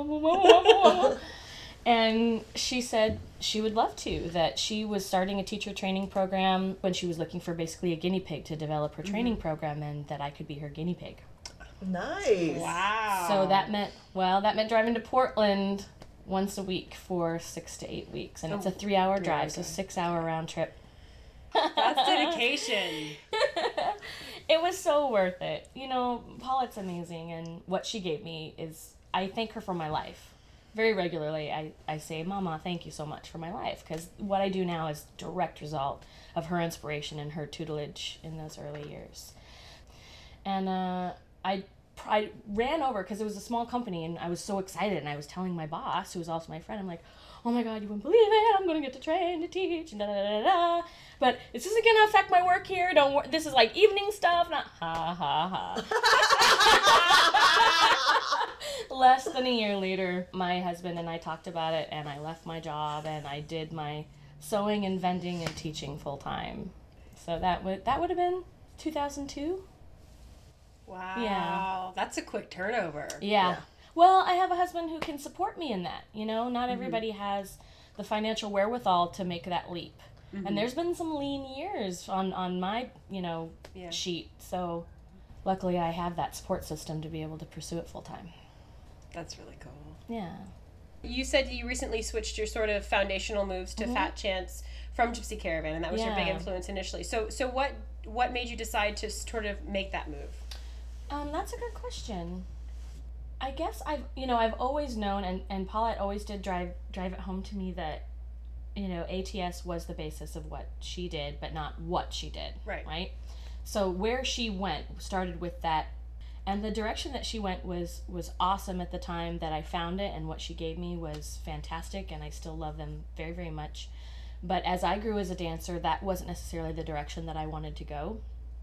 And she said she would love to, that she was starting a teacher training program when she was looking for basically a guinea pig to develop her training mm-hmm. program, and that I could be her guinea pig. Nice. Wow. So that meant, well, that meant driving to Portland once a week for six to eight weeks. And oh, it's a three-hour drive, yeah, okay. so six-hour round trip. That's dedication. It was so worth it. You know, Paulette's amazing, and what she gave me is, I thank her for my life. Very regularly, I, I say, Mama, thank you so much for my life, because what I do now is direct result of her inspiration and her tutelage in those early years. And uh, I, I ran over, because it was a small company, and I was so excited, and I was telling my boss, who was also my friend, I'm like, oh my God, you wouldn't believe it, I'm going to get to train to teach, and da da da da. But this isn't going to affect my work here, don't worry, this is like evening stuff, not ha ha ha. Less than a year later, my husband and I talked about it, and I left my job, and I did my sewing and vending and teaching full time. So that would that would have been two thousand two. Wow. Yeah. That's a quick turnover. Yeah. yeah. Well, I have a husband who can support me in that. You know, not everybody mm-hmm. has the financial wherewithal to make that leap. Mm-hmm. And there's been some lean years on, on my, you know, yeah. sheet. So luckily I have that support system to be able to pursue it full time. That's really cool. Yeah. You said you recently switched your sort of foundational moves to mm-hmm. Fat Chance from Gypsy Caravan, and that was yeah. your big influence initially. So so what what made you decide to sort of make that move? Um, that's a good question. I guess I've, you know, I've always known, and, and Paulette always did drive drive it home to me that, you know, A T S was the basis of what she did, but not what she did. Right. Right? So where she went started with that, and the direction that she went was, was awesome at the time that I found it, and what she gave me was fantastic, and I still love them very, very much. But as I grew as a dancer, that wasn't necessarily the direction that I wanted to go.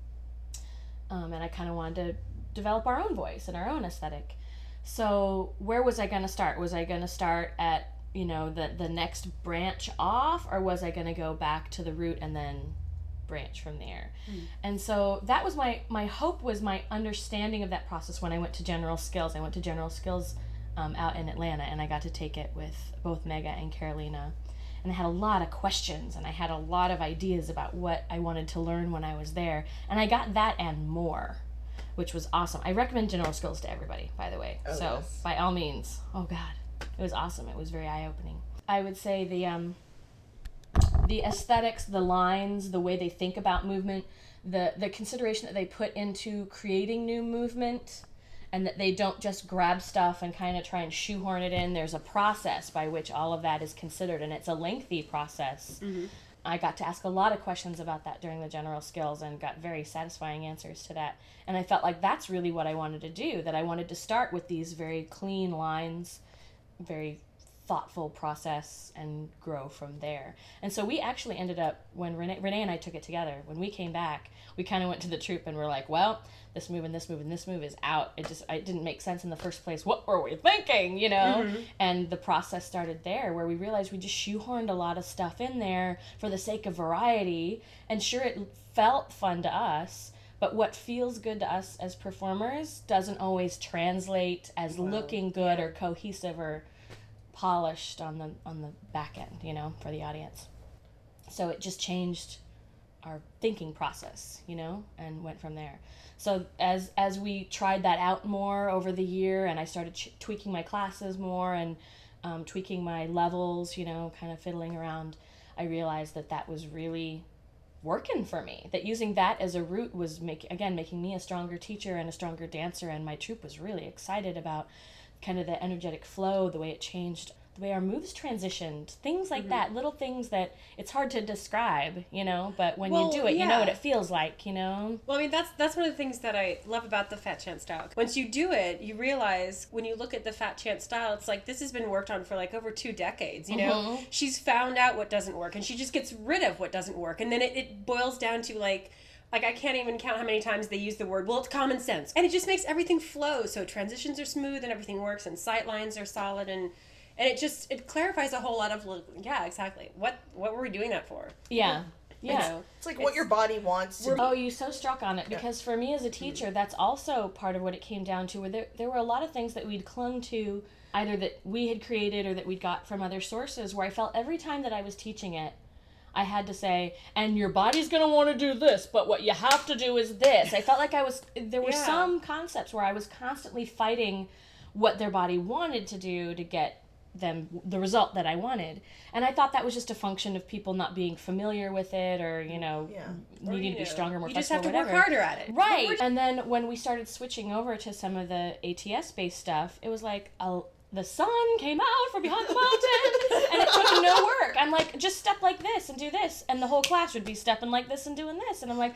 Um, and I kind of wanted to develop our own voice and our own aesthetic. So where was I going to start? Was I going to start at, you know, the, the next branch off, or was I going to go back to the root and then branch from there? Mm. And so that was my, my hope, was my understanding of that process when I went to General Skills. I went to General Skills um, out in Atlanta, and I got to take it with both Mega and Carolina. And I had a lot of questions, and I had a lot of ideas about what I wanted to learn when I was there. And I got that and more, which was awesome. I recommend General Skills to everybody, by the way. Oh, so yes. by all means, oh God, it was awesome. It was very eye-opening. I would say the um, the aesthetics, the lines, the way they think about movement, the the consideration that they put into creating new movement, and that they don't just grab stuff and kind of try and shoehorn it in. There's a process by which all of that is considered, and it's a lengthy process. Mm-hmm. I got to ask a lot of questions about that during the general skills and got very satisfying answers to that. And I felt like that's really what I wanted to do, that I wanted to start with these very clean lines, very thoughtful process, and grow from there. And so we actually ended up, when Renee, Renee and I took it together, when we came back, we kind of went to the troupe and we're like, well, this move and this move and this move is out. It just, it didn't make sense in the first place. What were we thinking, you know? Mm-hmm. And the process started there, where we realized we just shoehorned a lot of stuff in there for the sake of variety. And sure, it felt fun to us, but what feels good to us as performers doesn't always translate as wow. looking good or cohesive or polished on the on the back end, you know, for the audience. So it just changed our thinking process, you know, and went from there. So as as we tried that out more over the year, and I started ch- tweaking my classes more and um, tweaking my levels, you know, kind of fiddling around, I realized that that was really working for me, that using that as a route was make again making me a stronger teacher and a stronger dancer, and my troupe was really excited about kind of the energetic flow, the way it changed, the way our moves transitioned, things like mm-hmm. that, little things that it's hard to describe, you know, but when well, you do it, yeah. you know what it feels like, you know? Well, I mean, that's that's one of the things that I love about the Fat Chance style. Once you do it, you realize when you look at the Fat Chance style, it's like this has been worked on for like over two decades, you know? Mm-hmm. She's found out what doesn't work, and she just gets rid of what doesn't work, and then it, it boils down to like, Like, I can't even count how many times they use the word, well, it's common sense. And it just makes everything flow. So transitions are smooth and everything works, and sight lines are solid. And and it just, it clarifies a whole lot of, yeah, exactly. What what were we doing that for? Yeah. Yeah. It's, it's like what it's, your body wants to be. Oh, you so struck on it. Because yeah. for me as a teacher, that's also part of what it came down to. Where there, there were a lot of things that we'd clung to, either that we had created or that we'd got from other sources, where I felt every time that I was teaching it, I had to say, and your body's going to want to do this, but what you have to do is this. I felt like I was, there were yeah. some concepts where I was constantly fighting what their body wanted to do to get them the result that I wanted. And I thought that was just a function of people not being familiar with it, or, you know, yeah. needing to be stronger, more you flexible, just have to whatever. work harder at it. Right. And then when we started switching over to some of the A T S-based stuff, it was like, a the sun came out from behind the mountain, and it took no work. I'm like, just step like this and do this, and the whole class would be stepping like this and doing this, and I'm like,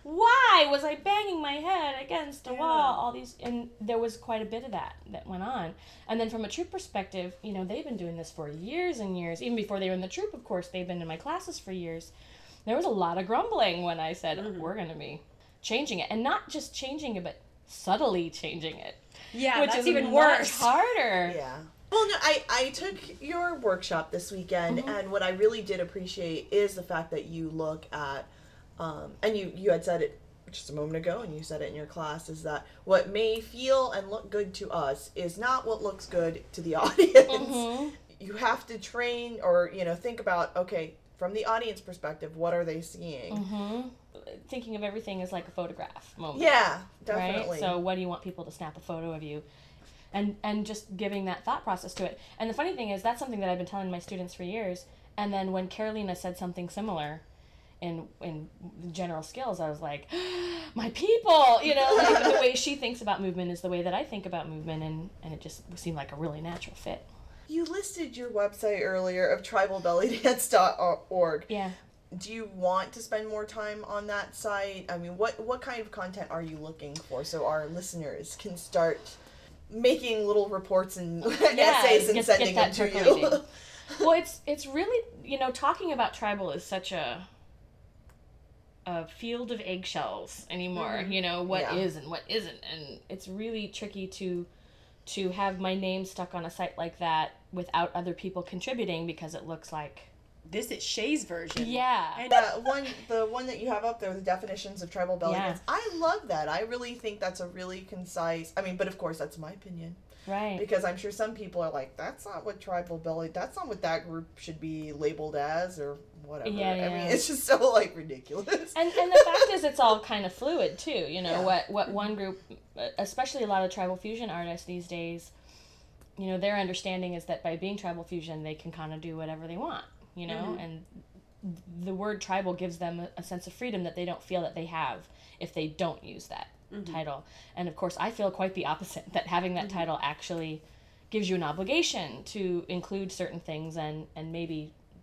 why was I banging my head against a yeah. wall? All these, and there was quite a bit of that that went on. And then from a troupe perspective, you know, they've been doing this for years and years. Even before they were in the troupe, of course, they've been in my classes for years. There was a lot of grumbling when I said, mm-hmm. we're going to be changing it, and not just changing it, but subtly changing it. Yeah, which that's is even much worse. harder. Yeah. Well, no, I, I took your workshop this weekend, mm-hmm. and what I really did appreciate is the fact that you look at, um, and you, you had said it just a moment ago, and you said it in your class, is that what may feel and look good to us is not what looks good to the audience. Mm-hmm. You have to train, or, you know, think about, okay, from the audience perspective, what are they seeing? Mm-hmm. Thinking of everything as like a photograph moment. Yeah, definitely. Right? So what do you want people to snap a photo of you? And and just giving that thought process to it. And the funny thing is, that's something that I've been telling my students for years. And then when Carolina said something similar in in general skills, I was like, my people! You know, like the way she thinks about movement is the way that I think about movement, and, and it just seemed like a really natural fit. You listed your website earlier of tribal belly dance dot org. Yeah. Do you want to spend more time on that site? I mean, what, what kind of content are you looking for so our listeners can start making little reports and yeah, essays and get, sending get them to you? Well, it's it's really, you know, talking about tribal is such a a field of eggshells anymore. Mm-hmm. You know, what yeah. is and what isn't, and it's really tricky to to have my name stuck on a site like that without other people contributing, because it looks like, this is Shay's version. Yeah. And uh, one, the one that you have up there, the definitions of tribal belly yeah. dance, I love that. I really think that's a really concise, I mean, but of course, that's my opinion. Right. Because I'm sure some people are like, that's not what tribal belly, that's not what that group should be labeled as, or whatever. Yeah, yeah. I mean, it's just so, like, ridiculous. And and the fact is, it's all kind of fluid, too. You know, yeah. what, what one group, especially a lot of tribal fusion artists these days, you know, their understanding is that by being tribal fusion, they can kind of do whatever they want. You know, mm-hmm. and the word tribal gives them a, a sense of freedom that they don't feel that they have if they don't use that mm-hmm. title. And of course, I feel quite the opposite, that having that mm-hmm. title actually gives you an obligation to include certain things and, and maybe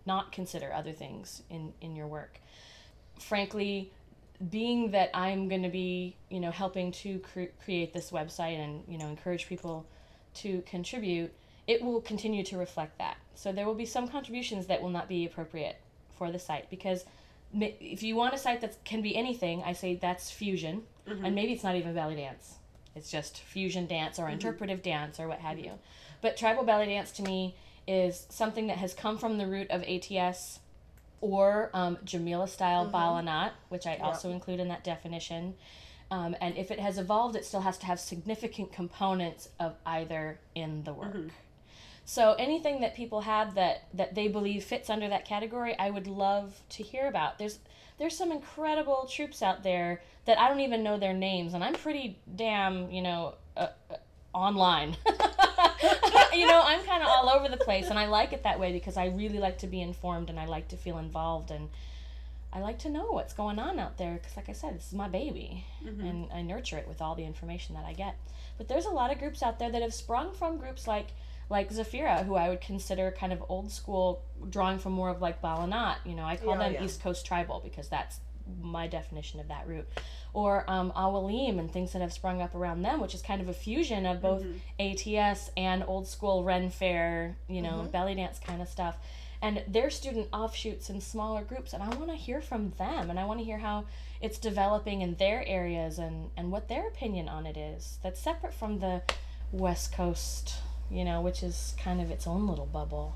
not consider other things in, in your work. Frankly, being that I'm going to be, you know, helping to cre- create this website and, you know, encourage people to contribute, it will continue to reflect that. So there will be some contributions that will not be appropriate for the site, because if you want a site that can be anything, I say that's fusion, mm-hmm. and maybe it's not even belly dance. It's just fusion dance or mm-hmm. interpretive dance or what have you. But tribal belly dance to me is something that has come from the root of A T S or um, Jamila style mm-hmm. balanat, which I yep. also include in that definition. Um, and if it has evolved, it still has to have significant components of either in the work. Mm-hmm. So anything that people have that, that they believe fits under that category, I would love to hear about. There's there's some incredible troops out there that I don't even know their names, and I'm pretty damn, you know, uh, uh, online. You know, I'm kind of all over the place, and I like it that way because I really like to be informed and I like to feel involved, and I like to know what's going on out there because, like I said, this is my baby, mm-hmm. and I nurture it with all the information that I get. But there's a lot of groups out there that have sprung from groups like like Zafira, who I would consider kind of old school, drawing from more of like Balanat. You know, I call yeah, them yeah. East Coast tribal because that's my definition of that root. Or um, Awalim and things that have sprung up around them, which is kind of a fusion of both mm-hmm. A T S and old school Ren Fair, you know, mm-hmm. belly dance kind of stuff. And their student offshoots in smaller groups, and I want to hear from them, and I want to hear how it's developing in their areas and, and what their opinion on it is. That's separate from the West Coast, you know, which is kind of its own little bubble.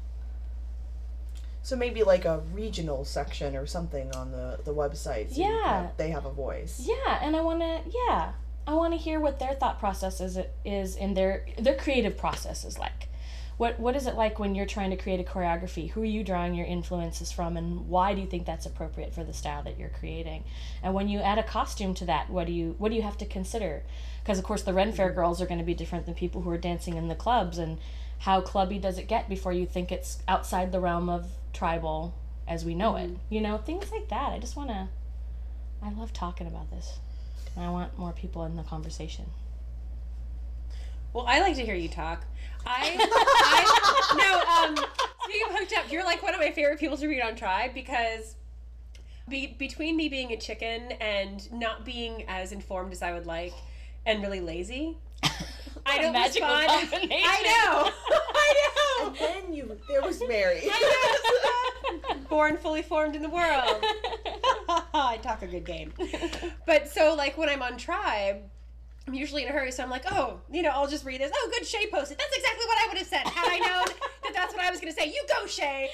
So maybe like a regional section or something on the, the website. So yeah. Have, they have a voice. Yeah, and I want to, yeah, I want to hear what their thought process is, is in their, their creative process is like. What What is it like when you're trying to create a choreography? Who are you drawing your influences from, and why do you think that's appropriate for the style that you're creating? And when you add a costume to that, what do you what do you have to consider? Because of course the Ren Fair girls are going to be different than people who are dancing in the clubs, and how clubby does it get before you think it's outside the realm of tribal as we know mm-hmm. it? You know, things like that. I just want to. I love talking about this, and I want more people in the conversation. Well, I like to hear you talk. I, I no, um, speaking of hooked up, you're like one of my favorite people to read on Tribe because be, between me being a chicken and not being as informed as I would like and really lazy, I don't magical respond. Combination. I know, I know. And then you, there was Mary. I know. Born fully formed in the world. I talk a good game. But so, like, when I'm on Tribe, I'm usually in a hurry, so I'm like, oh, you know, I'll just read this. Oh, good, Shay posted. That's exactly what I would have said had I known that that's what I was going to say. You go, Shay.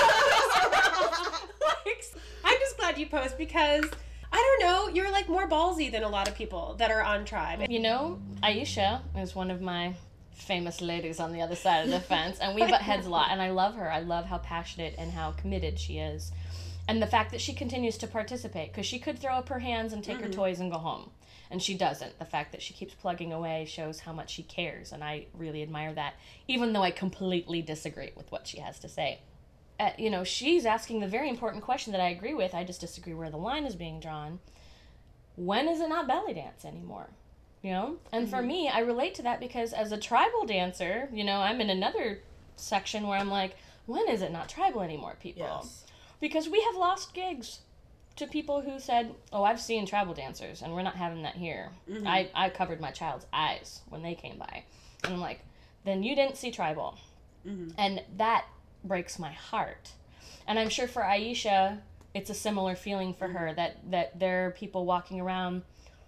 I'm just glad you post because, I don't know, you're like more ballsy than a lot of people that are on Tribe. You know, Aisha is one of my famous ladies on the other side of the fence, and we butt heads a lot, and I love her. I love how passionate and how committed she is. And the fact that she continues to participate, because she could throw up her hands and take mm-hmm. her toys and go home. And she doesn't. The fact that she keeps plugging away shows how much she cares, and I really admire that, even though I completely disagree with what she has to say. Uh, you know, she's asking the very important question that I agree with. I just disagree where the line is being drawn. When is it not belly dance anymore? You know? And mm-hmm. for me, I relate to that because as a tribal dancer, you know, I'm in another section where I'm like, when is it not tribal anymore, people? Yes. Because we have lost gigs to people who said, oh, I've seen tribal dancers, and we're not having that here. Mm-hmm. I, I covered my child's eyes when they came by. And I'm like, then you didn't see tribal. Mm-hmm. And that breaks my heart. And I'm sure for Aisha, it's a similar feeling for her, that, that there are people walking around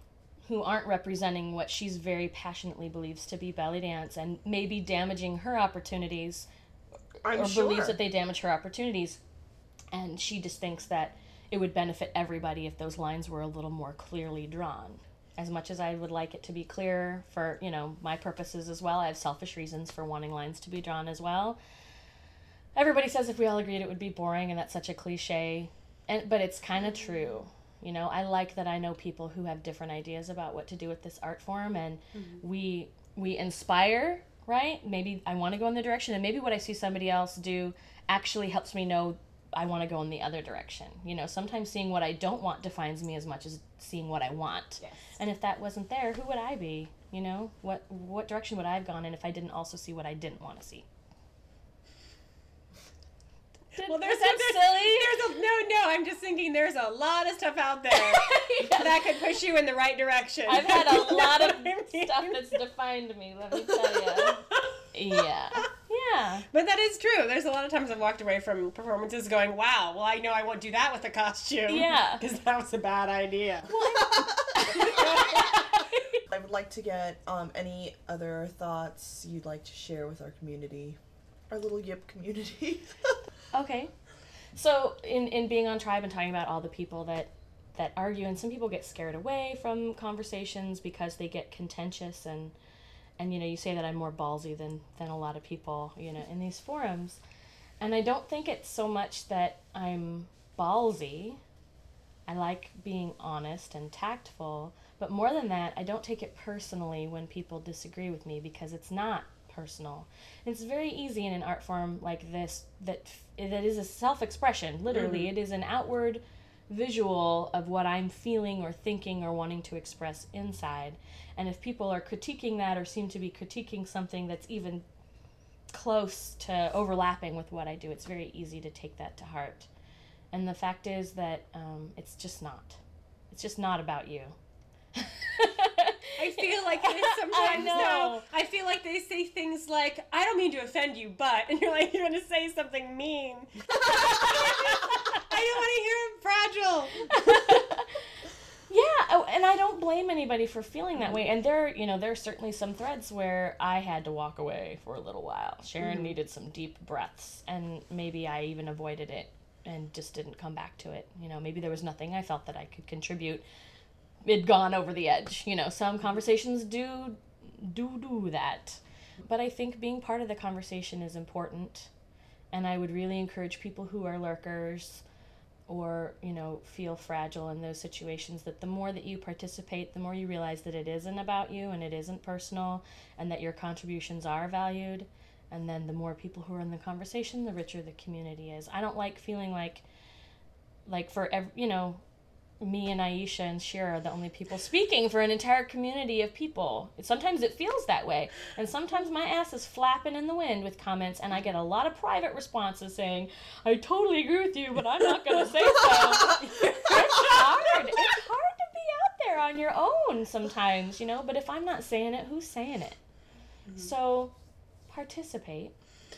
who aren't representing what she's very passionately believes to be belly dance, and maybe damaging her opportunities, I'm or sure. believes that they damage her opportunities. And she just thinks that it would benefit everybody if those lines were a little more clearly drawn. As much as I would like it to be clear for, you know, my purposes as well, I have selfish reasons for wanting lines to be drawn as well. Everybody says if we all agreed it would be boring, and that's such a cliche, and but it's kind of true. You know, I like that I know people who have different ideas about what to do with this art form, and mm-hmm. we we inspire, right? Maybe I want to go in the direction, and maybe what I see somebody else do actually helps me know I want to go in the other direction. You know, sometimes seeing what I don't want defines me as much as seeing what I want. Yes. And if that wasn't there, who would I be? You know, what what direction would I have gone in if I didn't also see what I didn't want to see? Well, there's, That's there's silly. There's a, no, no. I'm just thinking there's a lot of stuff out there that could push you in the right direction. I've had a You know lot of what I mean? stuff that's defined me, let me tell you. Yeah. Yeah. But that is true. There's a lot of times I've walked away from performances going, wow, well, I know I won't do that with a costume. Yeah. Because that was a bad idea. I would like to get um, any other thoughts you'd like to share with our community, our little Yip community. Okay. So in, in being on Tribe and talking about all the people that, that argue, and some people get scared away from conversations because they get contentious, and and you know, you say that I'm more ballsy than, than a lot of people, you know, in these forums. And I don't think it's so much that I'm ballsy. I like being honest and tactful, but more than that, I don't take it personally when people disagree with me, because it's not personal. It's very easy in an art form like this that that is a self-expression. Literally, mm-hmm. It is an outward visual of what I'm feeling or thinking or wanting to express inside. And if people are critiquing that or seem to be critiquing something that's even close to overlapping with what I do, it's very easy to take that to heart. And the fact is that um, it's just not. It's just not about you. I feel like it is sometimes. I know. No, I feel like they say things like, I don't mean to offend you, but, and you're like, you're going to say something mean. I don't want to hear it fragile. Yeah, oh, and I don't blame anybody for feeling that way. And there, you know, there are certainly some threads where I had to walk away for a little while. Sharon mm-hmm. needed some deep breaths, and maybe I even avoided it and just didn't come back to it. You know, maybe there was nothing I felt that I could contribute. It'd gone over the edge. You know, some conversations do do do that. But I think being part of the conversation is important. And I would really encourage people who are lurkers or, you know, feel fragile in those situations, that the more that you participate, the more you realize that it isn't about you and it isn't personal, and that your contributions are valued. And then the more people who are in the conversation, the richer the community is. I don't like feeling like, like for, every, you know, me and Aisha and Shira are the only people speaking for an entire community of people. Sometimes it feels that way. And sometimes my ass is flapping in the wind with comments, and I get a lot of private responses saying, I totally agree with you, but I'm not going to say so. It's hard. It's hard to be out there on your own sometimes, you know, but if I'm not saying it, who's saying it? Mm-hmm. So participate.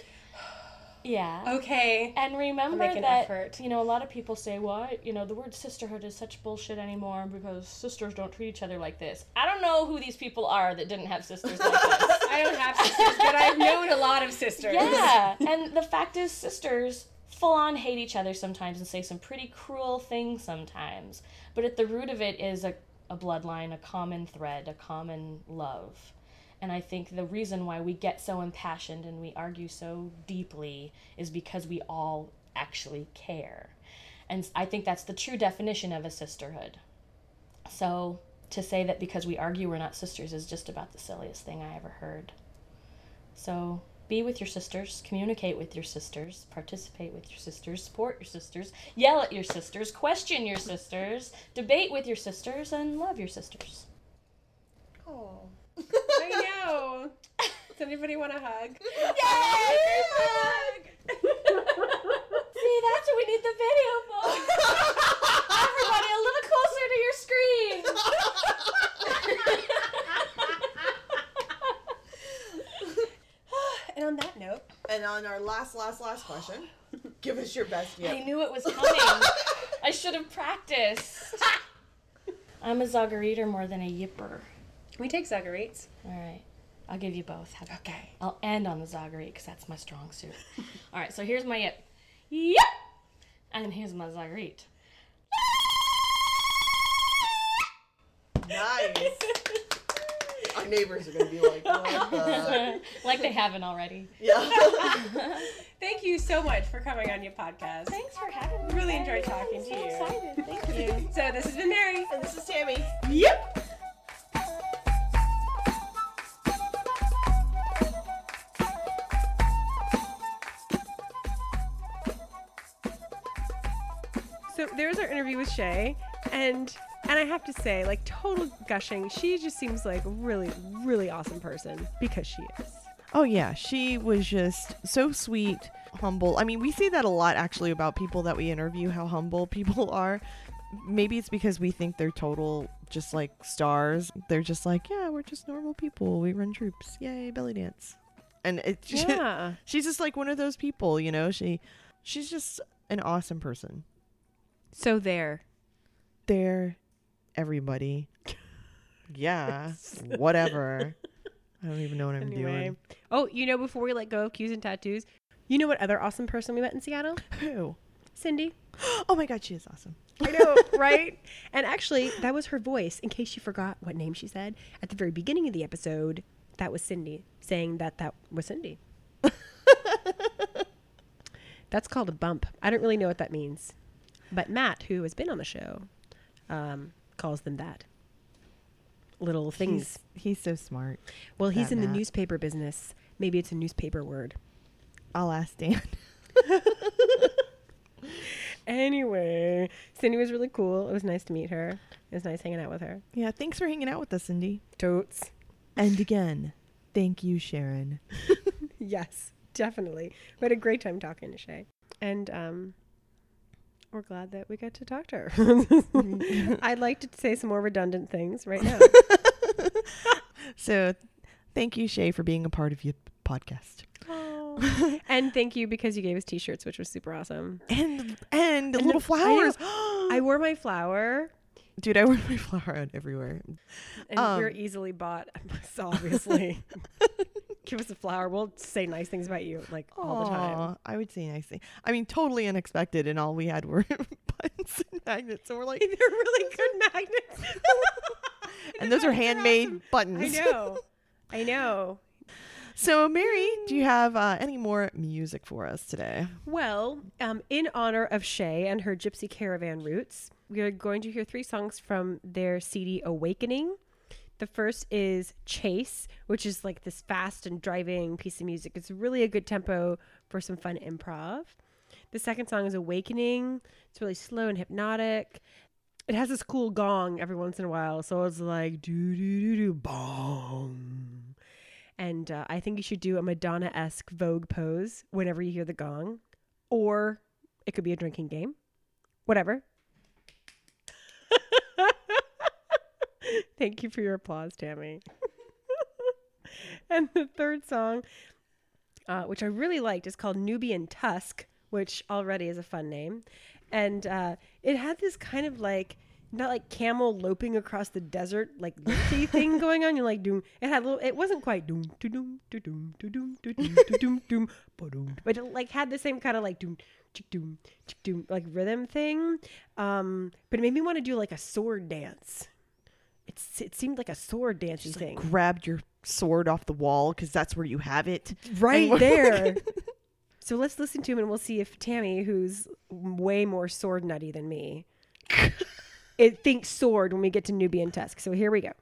Yeah. Okay. And remember make an that, effort. you know, a lot of people say, well, you know, the word sisterhood is such bullshit anymore because sisters don't treat each other like this. I don't know who these people are that didn't have sisters like this. I don't have sisters, but I've known a lot of sisters. Yeah. And the fact is, sisters full on hate each other sometimes and say some pretty cruel things sometimes. But at the root of it is a, a bloodline, a common thread, a common love. And I think the reason why we get so impassioned and we argue so deeply is because we all actually care. And I think that's the true definition of a sisterhood. So to say that because we argue we're not sisters is just about the silliest thing I ever heard. So be with your sisters, communicate with your sisters, participate with your sisters, support your sisters, yell at your sisters, question your sisters, debate with your sisters, and love your sisters. Oh. I know. Does anybody want a hug? Yay! Hug! See, that's what we need the video for. Everybody, a little closer to your screen. And on that note, And on our last, last, last question, give us your best yip. I knew it was coming. I should have practiced. I'm a zogger eater more than a yipper. we take Zaggerates. All right. I'll give you both. How about Okay. that? I'll end on the Zagarite because that's my strong suit. All right, so here's my yip. Yep! And here's my Zagarite. Nice. Our neighbors are going to be like, what the? Like they haven't already. Yeah. Thank you so much for coming on your podcast. Thanks for having me. Really guys. enjoyed talking I'm to so you. excited. Thank you. So this has been Mary. And this is Tammy. Yep. So there's our interview with Shay, and and I have to say, like, total gushing, she just seems like a really, really awesome person, because she is. Oh yeah, she was just so sweet, humble. I mean, we say that a lot actually about people that we interview, how humble people are. Maybe it's because we think they're total just like stars. They're just like, yeah, we're just normal people. We run troops. Yay, belly dance. And it, Yeah. she's just like one of those people, you know. She she's just an awesome person. So there. There, everybody. Yeah, whatever. I don't even know what I'm Anyway. doing. Oh, you know, before we let go of cues and tattoos, you know what other awesome person we met in Seattle? Who? Cindy. Oh my God, she is awesome. I know, right? And actually, that was her voice. In case you forgot what name she said at the very beginning of the episode, that was Cindy saying that that was Cindy. That's called a bump. I don't really know what that means. But Matt, who has been on the show, um, calls them that. Little things. He's, he's so smart. Well, he's that in the Matt. newspaper business. Maybe it's a newspaper word. I'll ask Dan. Anyway, Cindy was really cool. It was nice to meet her. It was nice hanging out with her. Yeah, thanks for hanging out with us, Cindy. Totes. And again, thank you, Sharon. Yes, definitely. We had a great time talking to Shay. And um, we're glad that we got to talk to her. I'd like to say some more redundant things right now. So thank you, Shay, for being a part of your podcast. And thank you because you gave us t-shirts, which was super awesome. And and, And little the- flowers. I wore my flower. Dude, I wear my flower out everywhere. And Um, we're easily bought, so obviously. Give us a flower. We'll say nice things about you, like, all the time. Aw, I would say nice thing. I mean, totally unexpected, and all we had were buttons and magnets. So we're like, They're really good magnets. and those are They're handmade awesome. buttons. I know. I know. So, Mary, do you have uh, any more music for us today? Well, um, in honor of Shay and her Gypsy Caravan roots, we are going to hear three songs from their C D Awakening. The first is Chase, which is like this fast and driving piece of music. It's really a good tempo for some fun improv. The second song is Awakening. It's really slow and hypnotic. It has this cool gong every once in a while. So it's like do do do do bong. And uh, I think you should do a Madonna-esque Vogue pose whenever you hear the gong. Or it could be a drinking game. Whatever. Thank you for your applause, Tammy. And the third song, uh, which I really liked, is called Nubian Tusk, which already is a fun name. And uh, it had this kind of like, not like camel loping across the desert, like lilty thing going on. You're like, doom. It had a little, it wasn't quite doom, doom, doom, doom, doom, doom, doom, doom, doom, but it like had the same kind of like doom, chick, doom, chick, doom, like rhythm thing. Um, but it made me want to do like a sword dance. It's, it seemed like a sword dancing Just thing. like, grabbed your sword off the wall because that's where you have it. Right And- there. So let's listen to him and we'll see if Tammy, who's way more sword nutty than me, it thinks sword when we get to Nubian Tusk. So here we go.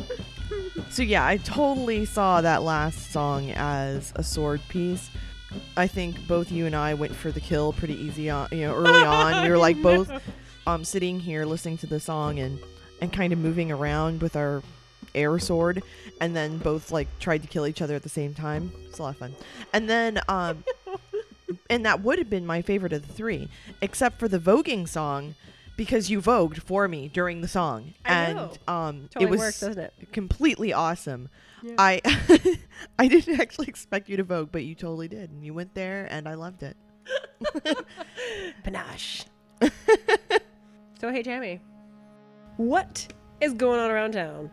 So yeah, I totally saw that last song as a sword piece. I think both you and I went for the kill pretty easy on, you know, early on. We were like both um sitting here listening to the song and and kind of moving around with our air sword, and then both like tried to kill each other at the same time. It's a lot of fun. And then um and that would have been my favorite of the three, except for the voguing song, because you vogued for me during the song. I and know. um Totally it was works, doesn't it? completely awesome. Yeah. I I didn't actually expect you to vogue, but you totally did. And you went there and I loved it. Panache. So, hey, Tammy, what is going on around town?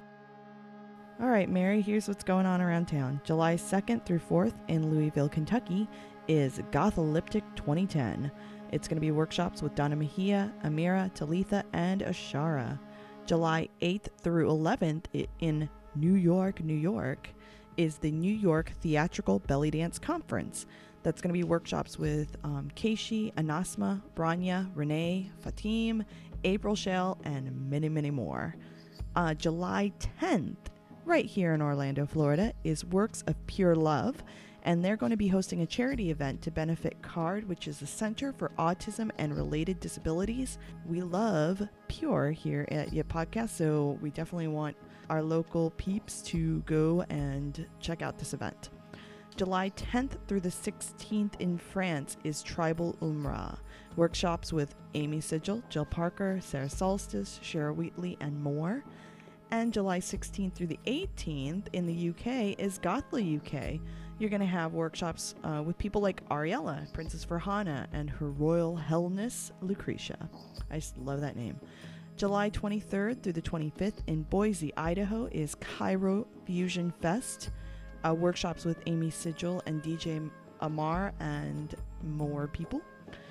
All right, Mary, here's what's going on around town. July second through fourth in Louisville, Kentucky is Gothalyptic twenty ten. It's going to be workshops with Donna Mejia, Amira, Talitha, and Ashara. July eighth through eleventh in New York, New York is the New York Theatrical Belly Dance Conference. That's going to be workshops with um, Keishi, Anasma, Branya, Renee, Fatim, April Shell, and many, many more. Uh, July tenth, right here in Orlando, Florida, is Works of Pure Love, and they're going to be hosting a charity event to benefit C A R D, which is the Center for Autism and Related Disabilities. We love Pure here at Yip Podcast, so we definitely want our local peeps to go and check out this event. July tenth through the sixteenth in France is Tribal Umrah. Workshops with Amy Sigil, Jill Parker, Sarah Solstice, Shara Wheatley, and more. And July sixteenth through the eighteenth in the U K is Gothla U K. You're going to have workshops uh, with people like Ariella, Princess Farhana, and Her Royal Hellness Lucretia. I just love that name. July twenty-third through the twenty-fifth in Boise, Idaho is Cairo Fusion Fest. Uh, workshops with Amy Sigil and D J Amar and more people.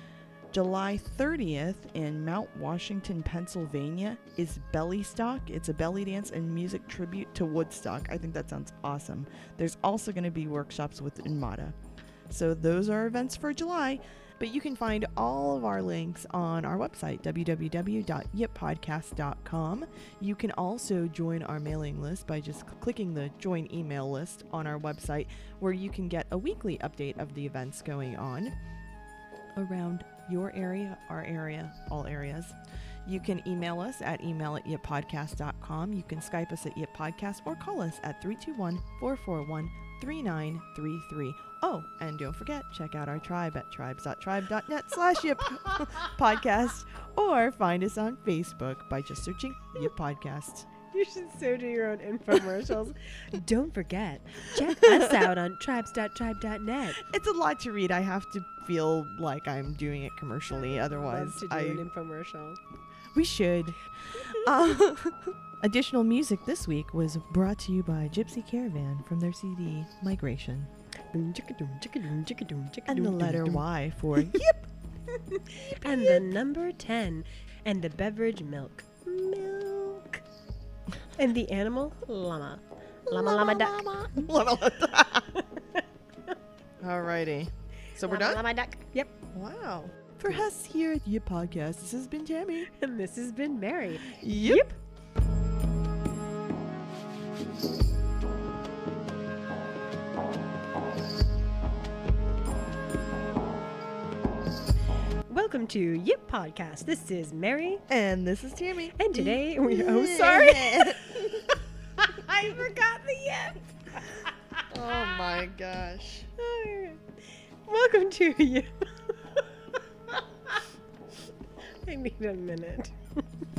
July thirtieth in Mount Washington, Pennsylvania is Belly Stock. It's a belly dance and music tribute to Woodstock. I think that sounds awesome. There's also going to be workshops with Unmada. So those are events for July, but you can find all of our links on our website, w w w dot yip podcast dot com. You can also join our mailing list by just clicking the join email list on our website, where you can get a weekly update of the events going on around your area, our area, all areas. You can email us at email at yip podcast dot com. You can Skype us at Yip Podcast or call us at three two one, four four one, three nine three three. Oh, and don't forget, check out our tribe at tribes dot tribe dot net slash Yip Podcast, or find us on Facebook by just searching Yip Podcast. You should so do your own infomercials. Don't forget, check us out on tribes dot tribe dot net. It's a lot to read. I have to feel like I'm doing it commercially. Otherwise, Love to do I an infomercial. we should. uh, additional music this week was brought to you by Gypsy Caravan from their C D Migration, and the letter Y for Yip, and the number ten, and the beverage milk. Milk. And the animal llama. Llama llama duck. Alrighty. So we're Llama done? llama duck. Yep. Wow. For us here at Yip Podcast, this has been Tammy. And this has been Mary. Yep. Welcome to Yip Podcast. This is Mary. And this is Tammy. And today we oh sorry. I forgot the yip. Oh my gosh. Welcome to Yip. I need a minute.